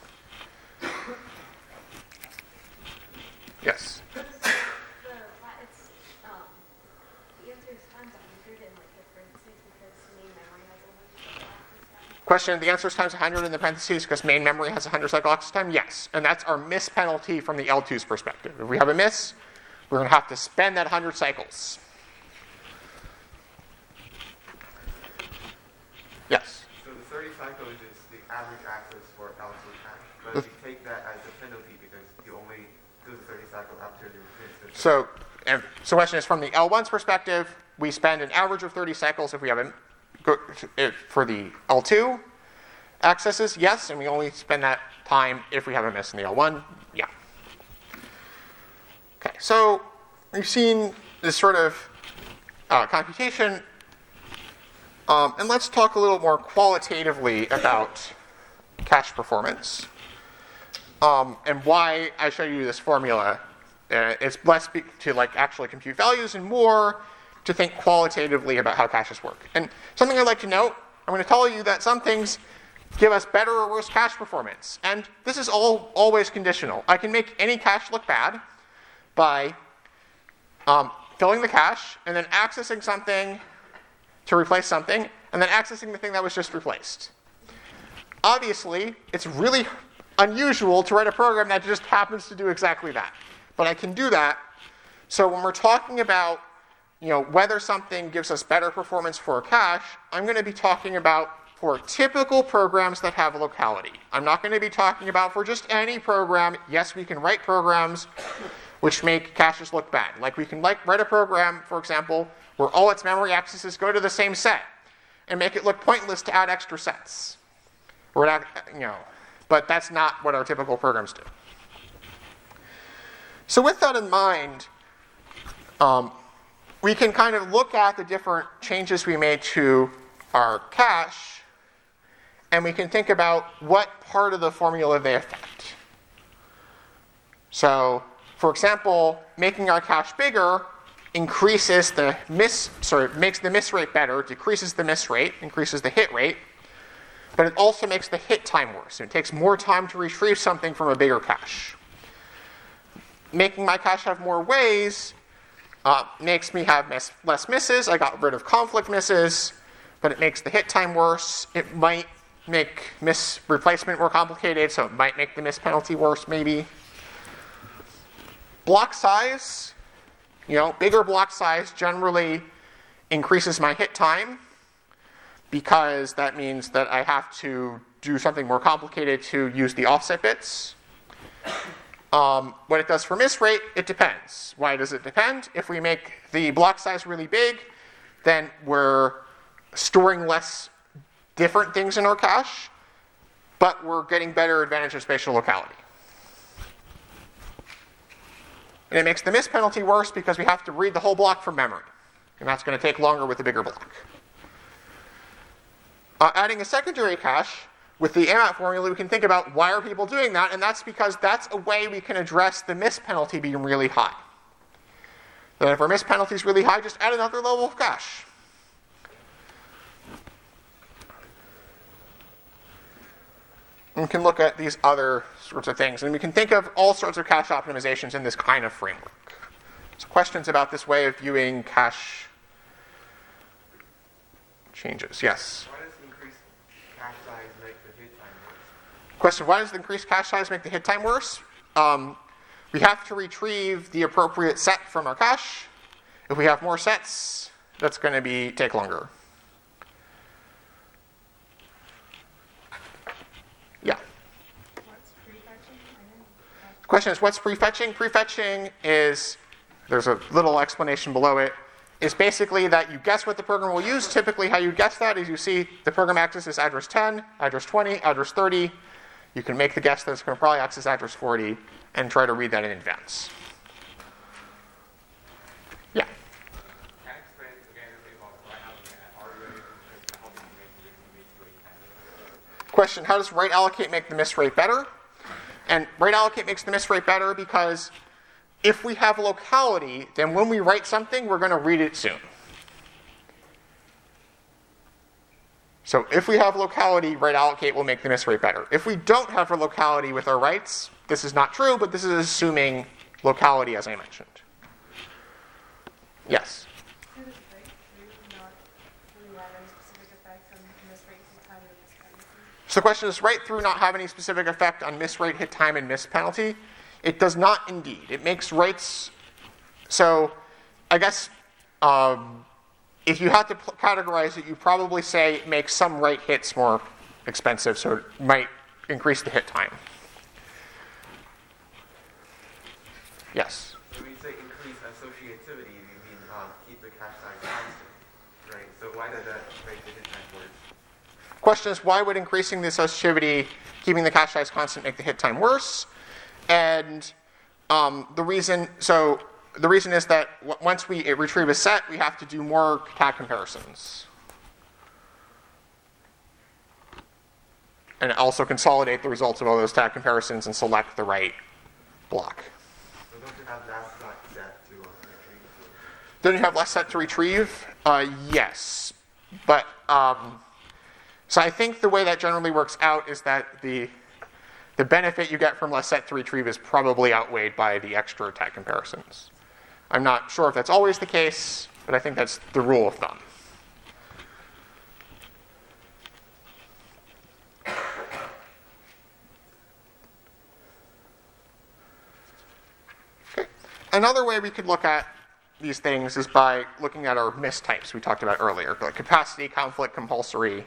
Yes. The, it's, um, the answer is times one hundred in like the parentheses because main memory has one hundred cycle access time. Question, the answer is times one hundred in the parentheses because main memory has one hundred cycle access time? Yes. And that's our miss penalty from the L two's perspective. If we have a miss, we're going to have to spend that one hundred cycles. Yes. So the thirty cycles is the average access for L two cache, but you take that as a penalty because you only do the thirty cycles after you finish the So, and, so question is from the L one's perspective, we spend an average of thirty cycles if we have a, go- if, for the L two accesses, yes, and we only spend that time if we have a miss in the L one, yeah. Okay, so we've seen this sort of uh, computation, um, and let's talk a little more qualitatively about cache performance. Um, and why I show you this formula. Uh, it's less be- to like actually compute values and more to think qualitatively about how caches work. And something I'd like to note, I'm going to tell you that some things give us better or worse cache performance. And this is all always conditional. I can make any cache look bad by um, filling the cache and then accessing something to replace something and then accessing the thing that was just replaced. Obviously, it's really unusual to write a program that just happens to do exactly that. But I can do that. So when we're talking about, you know, whether something gives us better performance for a cache, I'm going to be talking about for typical programs that have locality. I'm not going to be talking about for just any program. Yes, we can write programs which make caches look bad. Like we can like write a program, for example, where all its memory accesses go to the same set and make it look pointless to add extra sets. Or add, you know, but that's not what our typical programs do. So with that in mind, um, we can kind of look at the different changes we made to our cache, and we can think about what part of the formula they affect. So, for example, making our cache bigger increases the miss, sorry, makes the miss rate better, decreases the miss rate, increases the hit rate, but it also makes the hit time worse. It takes more time to retrieve something from a bigger cache. Making my cache have more ways uh, makes me have miss, less misses. I got rid of conflict misses, but it makes the hit time worse. It might make miss replacement more complicated, so it might make the miss penalty worse, maybe. Block size, you know, bigger block size generally increases my hit time because that means that I have to do something more complicated to use the offset bits. Um, what it does for miss rate, it depends. Why does it depend? If we make the block size really big, then we're storing less different things in our cache, but we're getting better advantage of spatial locality. And it makes the miss penalty worse because we have to read the whole block from memory. And that's going to take longer with the bigger block. Uh, adding a secondary cache, with the A M A T formula, we can think about why are people doing that, and that's because that's a way we can address the miss penalty being really high. Then if our miss penalty is really high, just add another level of cache. And we can look at these other sorts of things, and we can think of all sorts of cache optimizations in this kind of framework. So questions about this way of viewing cache changes? Yes? Why does increased cache size make the hit time worse? Question, why does the increased cache size make the hit time worse? Um, we have to retrieve the appropriate set from our cache. If we have more sets, that's going to be take longer. Yeah. What's prefetching? I didn't The question is, what's prefetching? Prefetching is, there's a little explanation below it, is basically that you guess what the program will use. Typically how you guess that is you see the program accesses address ten, address twenty, address thirty. You can make the guess that it's going to probably access address forty and try to read that in advance. Yeah. Can you explain again a bit about right allocate and R U A to help you make the miss rate better? Question, how does right allocate make the miss rate better? And right allocate makes the miss rate better because if we have locality, then when we write something, we're going to read it soon. So if we have locality, right allocate will make the miss rate better. If we don't have a locality with our writes, this is not true, but this is assuming locality, as I mentioned. Yes? How does breakthrough not really have any specific effect on miss rate, hit time, and miss penalty? So the question is, write through not have any specific effect on miss rate, hit time, and miss penalty? It does not indeed. It makes writes, so I guess um, if you had to p- categorize it, you probably say it makes some write hits more expensive, so it might increase the hit time. Yes? When you say increase associativity, you mean um, keep the cache size constant, right? So why does that make the hit time worse? Question is, why would increasing the associativity, keeping the cache size constant, make the hit time worse? And um, the reason, so the reason is that w- once we retrieve a set, we have to do more tag comparisons. And also consolidate the results of all those tag comparisons and select the right block. So don't you have less like, set to uh, retrieve? Don't you have less set to retrieve? Uh, yes. But, um, so I think the way that generally works out is that the the benefit you get from less set to retrieve is probably outweighed by the extra tag comparisons. I'm not sure if that's always the case, but I think that's the rule of thumb. Okay. Another way we could look at these things is by looking at our mistypes we talked about earlier, like capacity, conflict, compulsory.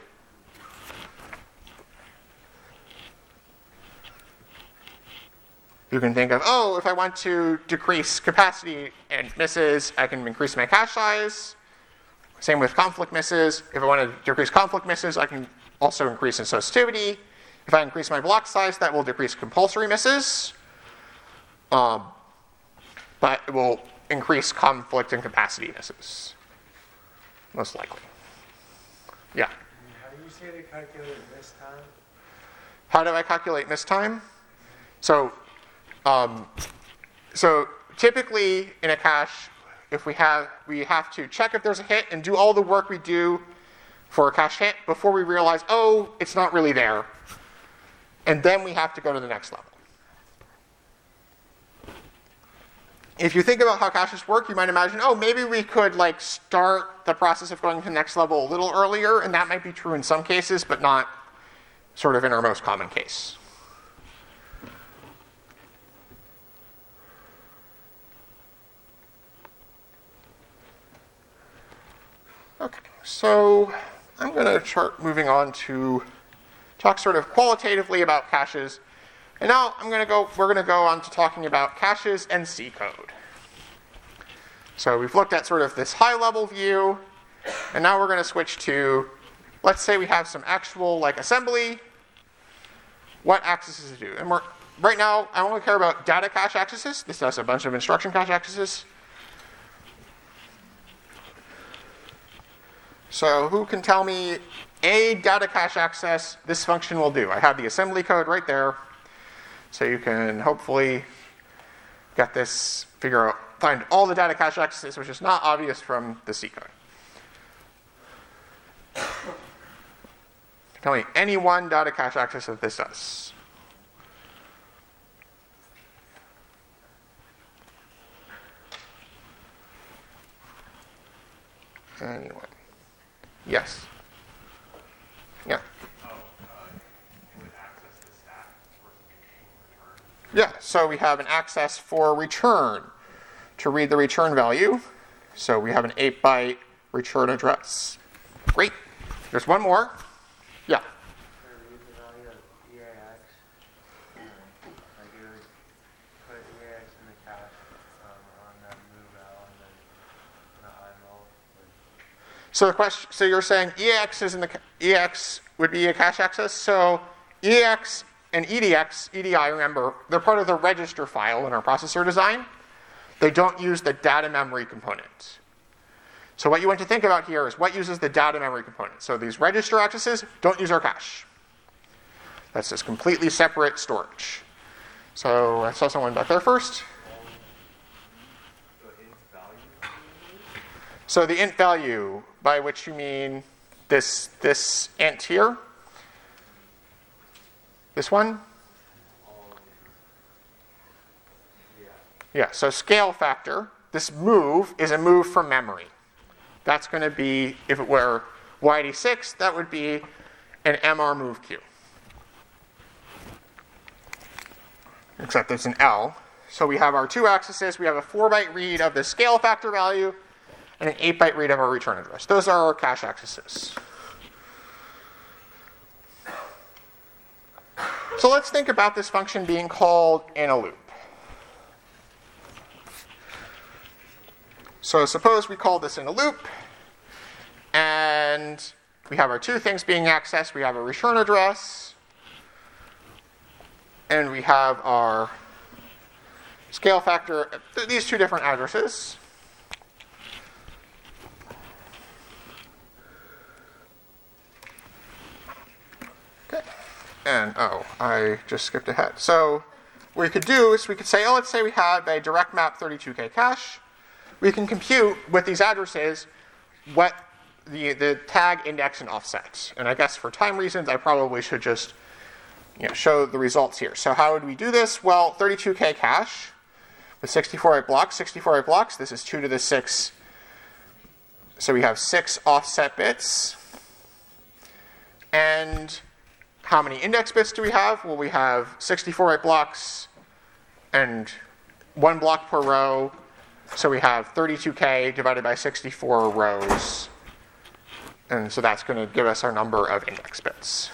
You can think of, oh, if I want to decrease capacity and misses, I can increase my cache size. Same with conflict misses. If I want to decrease conflict misses, I can also increase associativity. If I increase my block size, that will decrease compulsory misses. Um, but it will increase conflict and capacity misses, most likely. Yeah. How do you say they calculate miss time? How do I calculate miss time? So, um, so typically in a cache, if we have, we have to check if there's a hit and do all the work we do for a cache hit before we realize, oh, it's not really there. And then we have to go to the next level. If you think about how caches work, you might imagine, oh, maybe we could like start the process of going to the next level a little earlier, and that might be true in some cases, but not sort of in our most common case. Okay, so I'm going to start moving on to talk sort of qualitatively about caches. And now I'm going to go, we're going to go on to talking about caches and C code. So we've looked at sort of this high level view, and now we're going to switch to, let's say we have some actual like assembly, what accesses to do. And we're, right now, I only care about data cache accesses. This has a bunch of instruction cache accesses. So who can tell me a data cache access this function will do? I have the assembly code right there. So you can hopefully get this, figure out, find all the data cache accesses, which is not obvious from the C code. Tell me any one data cache access that this does. Anyone? Yes. Yeah. Yeah, so we have an access for return to read the return value. So we have an eight byte return address. Great. There's one more. Yeah. For read the value of E A X, like it would put E A X in the cache um, on the move out and then the I M L. So the question, so you're saying E A X is in the E A X would be a cache access. So E A X and E D X, E D I, remember, they're part of the register file in our processor design. They don't use the data memory component. So what you want to think about here is what uses the data memory component. So these register accesses don't use our cache. That's just completely separate storage. So I saw someone back there first. So the int value, by which you mean this, this int here. This one? Yeah, so scale factor, this move is a move from memory. That's going to be, if it were Y eighty-six, that would be an M R move queue. Except it's an L. So we have our two accesses. We have a four byte read of the scale factor value and an eight byte read of our return address. Those are our cache accesses. So let's think about this function being called in a loop. So suppose we call this in a loop, and we have our two things being accessed. We have a return address, and we have our scale factor, these two different addresses. Okay. And, oh, I just skipped ahead. So what we could do is we could say, oh, let's say we have a direct map thirty-two K cache. We can compute with these addresses what the, the tag index and offset. And I guess for time reasons, I probably should just you know, show the results here. So how would we do this? Well, thirty-two K cache with sixty-four byte blocks. sixty-four byte blocks, this is two to the six. So we have six offset bits. And how many index bits do we have? Well, we have sixty-four byte blocks and one block per row. So we have thirty-two K divided by sixty-four rows. And so that's going to give us our number of index bits.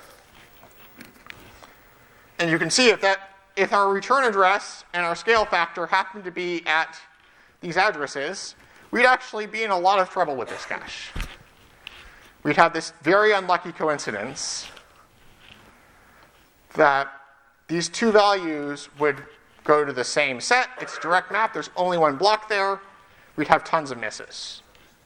And you can see if that if our return address and our scale factor happen to be at these addresses, we'd actually be in a lot of trouble with this cache. We'd have this very unlucky coincidence that these two values would go to the same set, it's direct map, there's only one block there, we'd have tons of misses.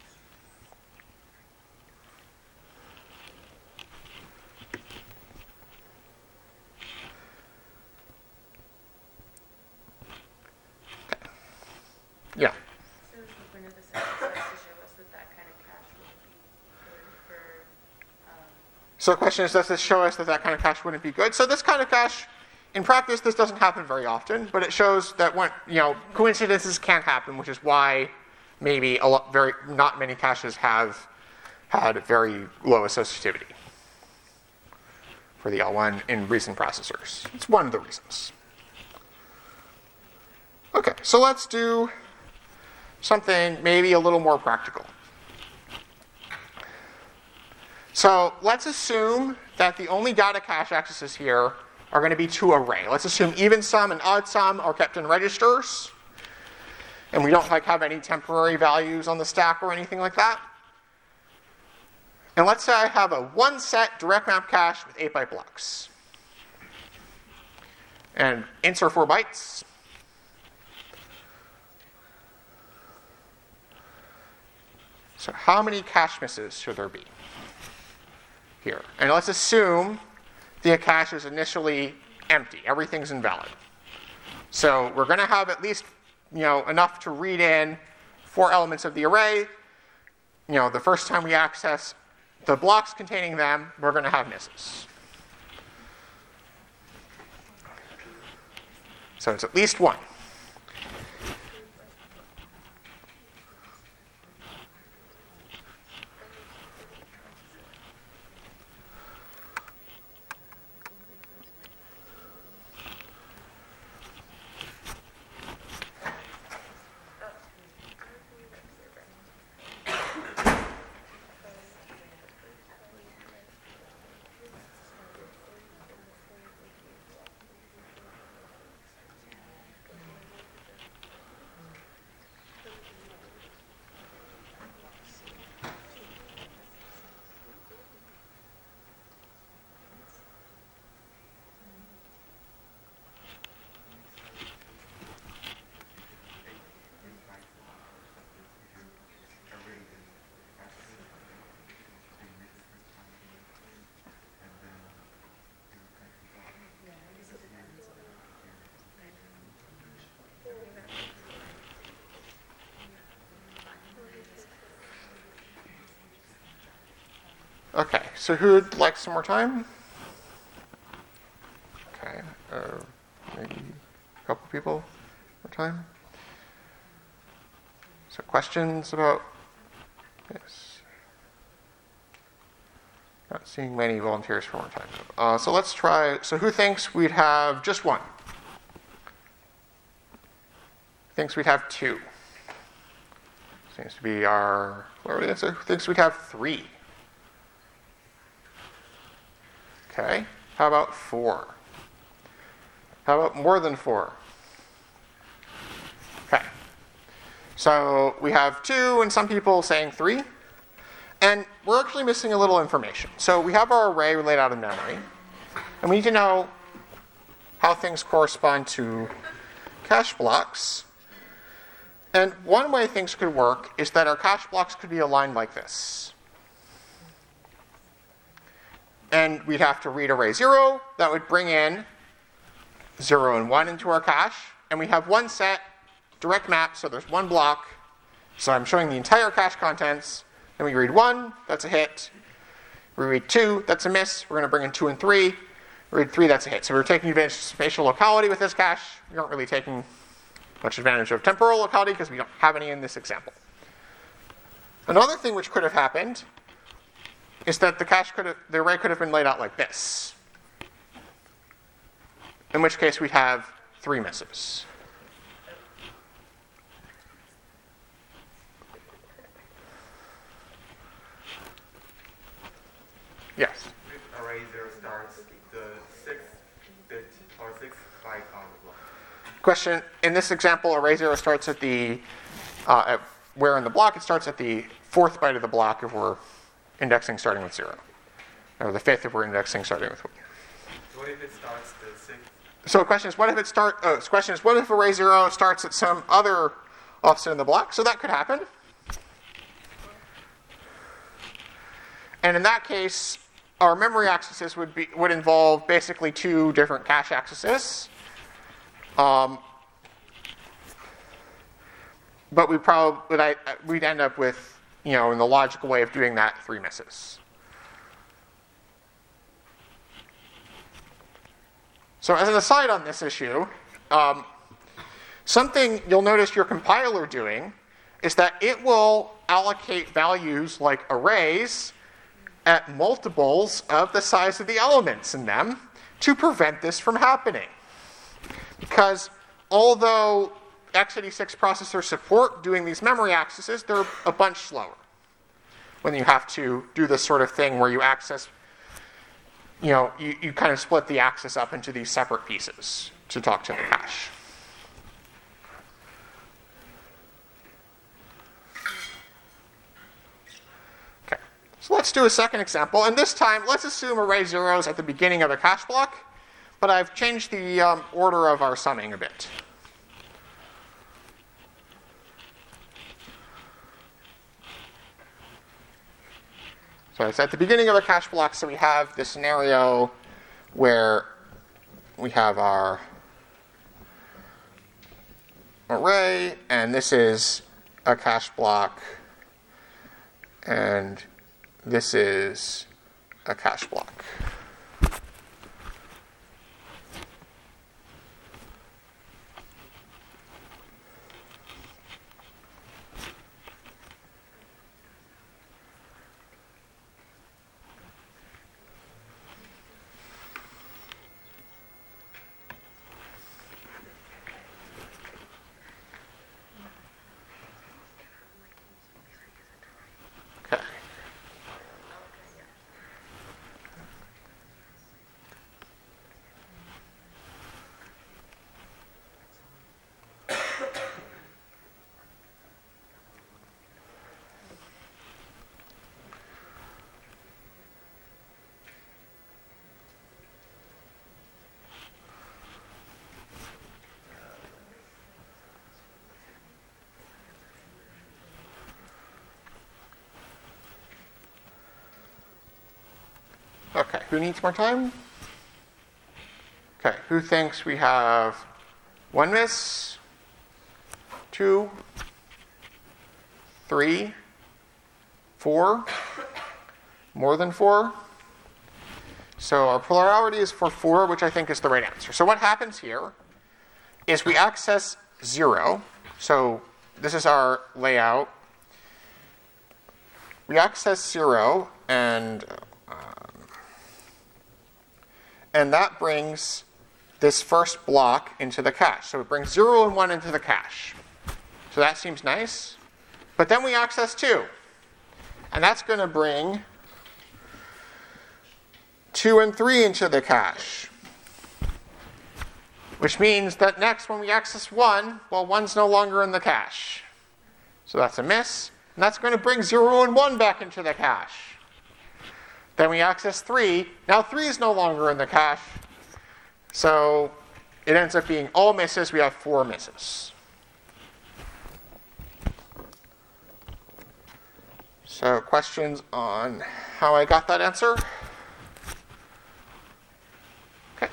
Okay. Yeah. So is the point of this exercise to show us that that kind of cache wouldn't be good for, um, So the question is, does this show us that that kind of cache wouldn't be good? So this kind of cache, in practice, this doesn't happen very often, but it shows that when, you know, coincidences can happen, which is why maybe a lot, very, not many caches have had very low associativity for the L one in recent processors. It's one of the reasons. Okay, so let's do something maybe a little more practical. So let's assume that the only data cache accesses here are going to be to array. Let's assume even sum and odd sum are kept in registers, and we don't like have any temporary values on the stack or anything like that. And let's say I have a one set direct map cache with eight byte blocks. And ints are four bytes. So how many cache misses should there be here? And let's assume the cache is initially empty. Everything's invalid. So we're going to have at least, you know, enough to read in four elements of the array. You know, the first time we access the blocks containing them, we're going to have misses. So it's at least one. Okay, so who'd like some more time? Okay, uh, maybe a couple people more time. So questions about this? Not seeing many volunteers for more time. Uh, so let's try, so who thinks we'd have just one? Thinks we'd have two? Seems to be our, where we answer, who thinks we'd have three? Okay, how about four? How about more than four? Okay, so we have two and some people saying three. And we're actually missing a little information. So we have our array laid out in memory. And we need to know how things correspond to cache blocks. And one way things could work is that our cache blocks could be aligned like this. And we'd have to read array zero. That would bring in zero and one into our cache. And we have one set, direct map, so there's one block. So I'm showing the entire cache contents. Then we read one, that's a hit. We read two, that's a miss. We're going to bring in two and three. We read three, that's a hit. So we're taking advantage of spatial locality with this cache. We aren't really taking much advantage of temporal locality because we don't have any in this example. Another thing which could have happened is that the cache could have, the array could have been laid out like this. In which case we'd have three misses. Yes? If array zero starts the sixth bit or sixth byte on the block. Question, in this example, array zero starts at the, uh, at where in the block it starts at the fourth byte of the block if we're indexing starting with zero. Or the fifth if we're indexing starting with one. What if it starts the sixth so the question is, what if it start? Oh, the question is, what if array zero starts at some other offset in the block? So that could happen. And in that case, our memory accesses would be would involve basically two different cache accesses. Um, but we probably but I, we'd end up with, you know, in the logical way of doing that, three misses. So as an aside on this issue, um, something you'll notice your compiler doing is that it will allocate values like arrays at multiples of the size of the elements in them to prevent this from happening. Because although x eighty-six processors support doing these memory accesses, they're a bunch slower when you have to do this sort of thing where you access, you know, you, you kind of split the access up into these separate pieces to talk to the cache. Okay, so let's do a second example. And this time, let's assume array zero is at the beginning of a cache block, but I've changed the um, order of our summing a bit. So it's at the beginning of a cache block, so we have this scenario where we have our array, and this is a cache block, and this is a cache block. Okay, who needs more time? Okay, who thinks we have one miss, two, three, four, more than four? So our plurality is for four, which I think is the right answer. So what happens here is we access zero. So this is our layout. We access zero, and And that brings this first block into the cache. So it brings zero and one into the cache. So that seems nice. But then we access two. And that's going to bring two and three into the cache. Which means that next when we access one, well, one's no longer in the cache. So that's a miss. And that's going to bring zero and one back into the cache. Then we access three. Now three is no longer in the cache. So it ends up being all misses. We have four misses. So questions on how I got that answer? Okay.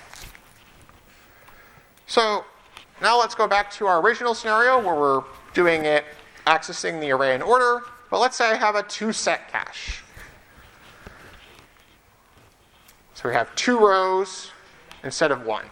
So now let's go back to our original scenario where we're doing it, accessing the array in order. But let's say I have a two-set cache. So we have two rows instead of one.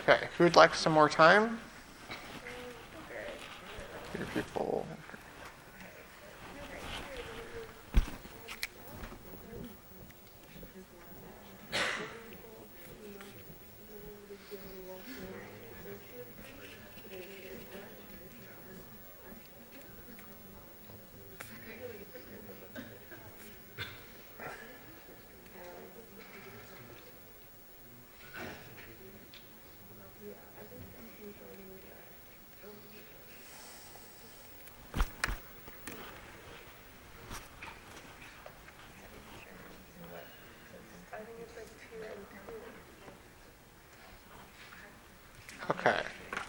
Okay, who'd like some more time? Here, people. Okay.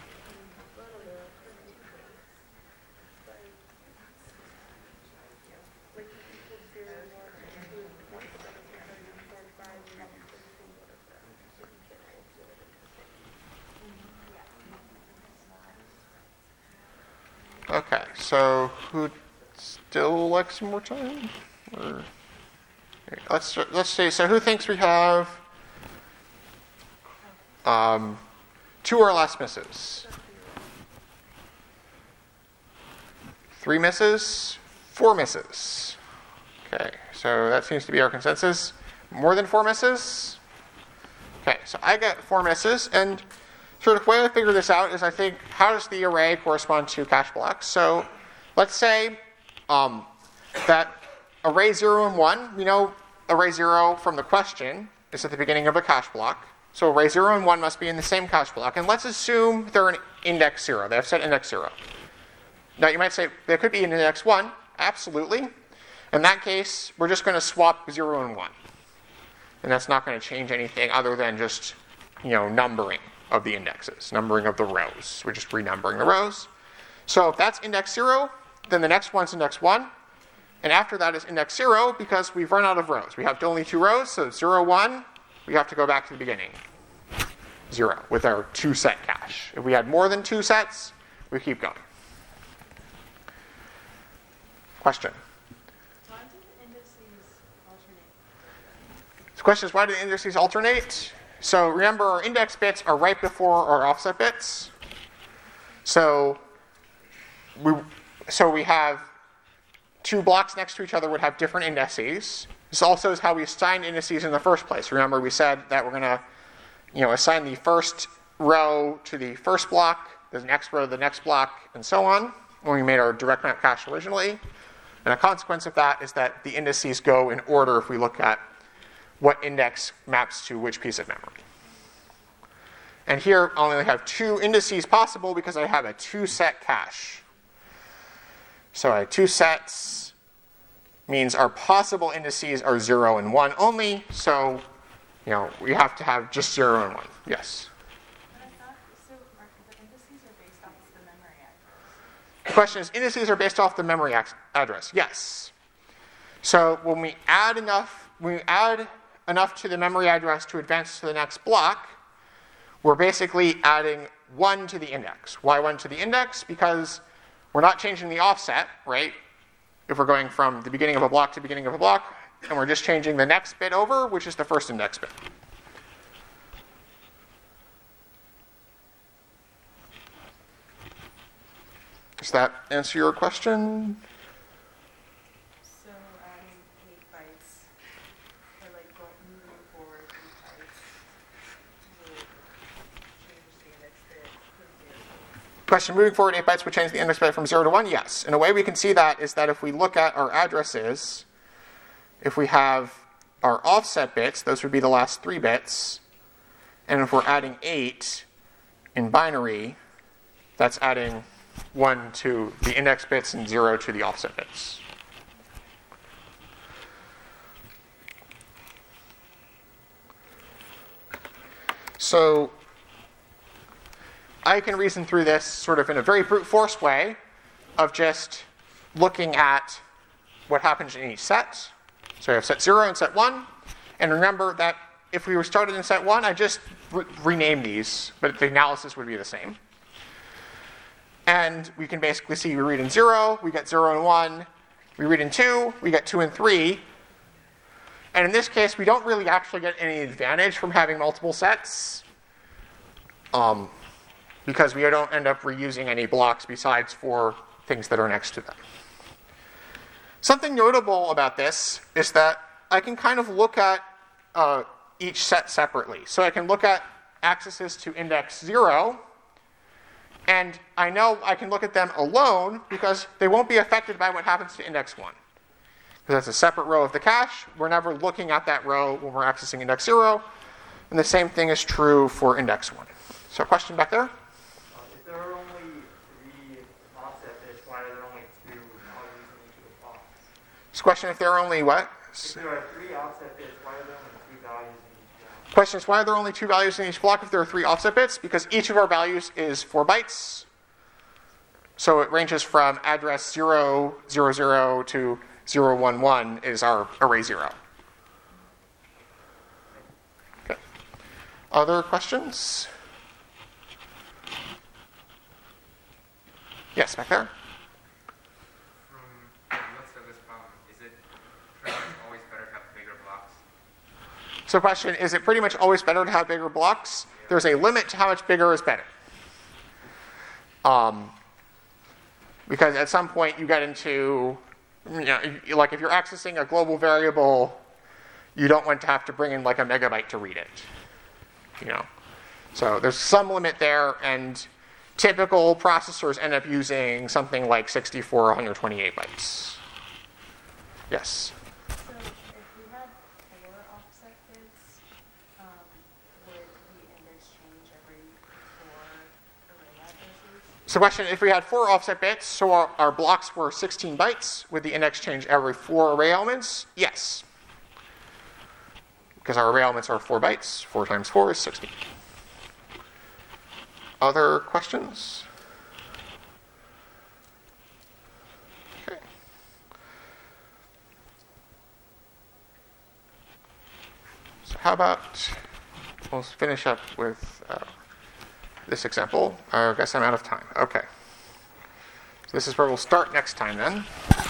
Okay, so who still likes some more time? Or, let's let's see. So who thinks we have um, two or less misses? Three misses, four misses. Okay, so that seems to be our consensus. More than four misses? Okay, so I get four misses, and sort of the way I figure this out is I think, how does the array correspond to cache blocks? So let's say um, that array zero and one, we know array zero from the question is at the beginning of a cache block. So array zero and one must be in the same cache block. And let's assume they're in index zero. They have set index zero. Now you might say, they could be in index one. Absolutely. In that case, we're just going to swap zero and one. And that's not going to change anything other than just, you know, numbering of the indexes, numbering of the rows. We're just renumbering the rows. So if that's index zero, then the next one's index one. And after that is index zero because we've run out of rows. We have only two rows, so zero, one, we have to go back to the beginning. Zero, with our two set cache. If we had more than two sets, we keep going. Question? Why do the indices alternate? The question is, why do the indices alternate? So remember, our index bits are right before our offset bits. So we, so we have two blocks next to each other would have different indices. This also is how we assign indices in the first place. Remember, we said that we're going to, you know, assign the first row to the first block, the next row to the next block, and so on, when we made our direct map cache originally. And a consequence of that is that the indices go in order if we look at what index maps to which piece of memory. And here I only have two indices possible because I have a two-set cache. So I have two sets means our possible indices are zero and one only. So, you know, we have to have just zero and one. Yes? But I thought, so are, the indices are based off of the memory address. The question is, indices are based off the memory ac- address. Yes. So when we add enough, when we add enough to the memory address to advance to the next block, we're basically adding one to the index. Why one to the index? Because we're not changing the offset, right? If we're going from the beginning of a block to the beginning of a block, and we're just changing the next bit over, which is the first index bit. Does that answer your question? So adding eight bytes, or like go, moving forward eight bytes, will change the index bit from zero. Question, moving forward eight bytes would change the index bit from zero to one? Yes. And a way we can see that is that if we look at our addresses, if we have our offset bits, those would be the last three bits, and if we're adding eight in binary, that's adding one to the index bits and zero to the offset bits. So I can reason through this sort of in a very brute force way of just looking at what happens in each set. So I have set zero and set one. And remember that if we were started in set one, I just re- rename these, but the analysis would be the same. And we can basically see we read in zero, we get zero and one. We read in two, we get two and three. And in this case, we don't really actually get any advantage from having multiple sets. um, because we don't end up reusing any blocks besides for things that are next to them. Something notable about this is that I can kind of look at uh, each set separately. So I can look at accesses to index zero, and I know I can look at them alone because they won't be affected by what happens to index one. Because that's a separate row of the cache. We're never looking at that row when we're accessing index zero. And the same thing is true for index one. So a question back there? Uh, if there are only three offset bits, why are there only two values in each of the blocks? This question, if there are only what? If there are three offset bits, why are there only two values in each block? Question is, why are there only two values in each block if there are three offset bits? Because each of our values is four bytes. So it ranges from address zero, zero, zero to zero, one, one is our array zero. Okay. Other questions? Yes, back there. From the looks of this problem, is it pretty much always better to have bigger blocks? So question, is it pretty much always better to have bigger blocks? There's a limit to how much bigger is better. Um, because at some point you get into, you know, like if you're accessing a global variable, you don't want to have to bring in like a megabyte to read it. You know, so there's some limit there, and typical processors end up using something like sixty-four or one hundred twenty-eight bytes. Yes? So if we had four offset bits, um, would the index change every four array addresses? So question, if we had four offset bits, so our, our blocks were sixteen bytes, would the index change every four array elements? Yes. Because our array elements are four bytes. four times four is sixteen. Other questions? Okay. So how about we'll finish up with uh, this example. I guess I'm out of time. Okay. So this is where we'll start next time then.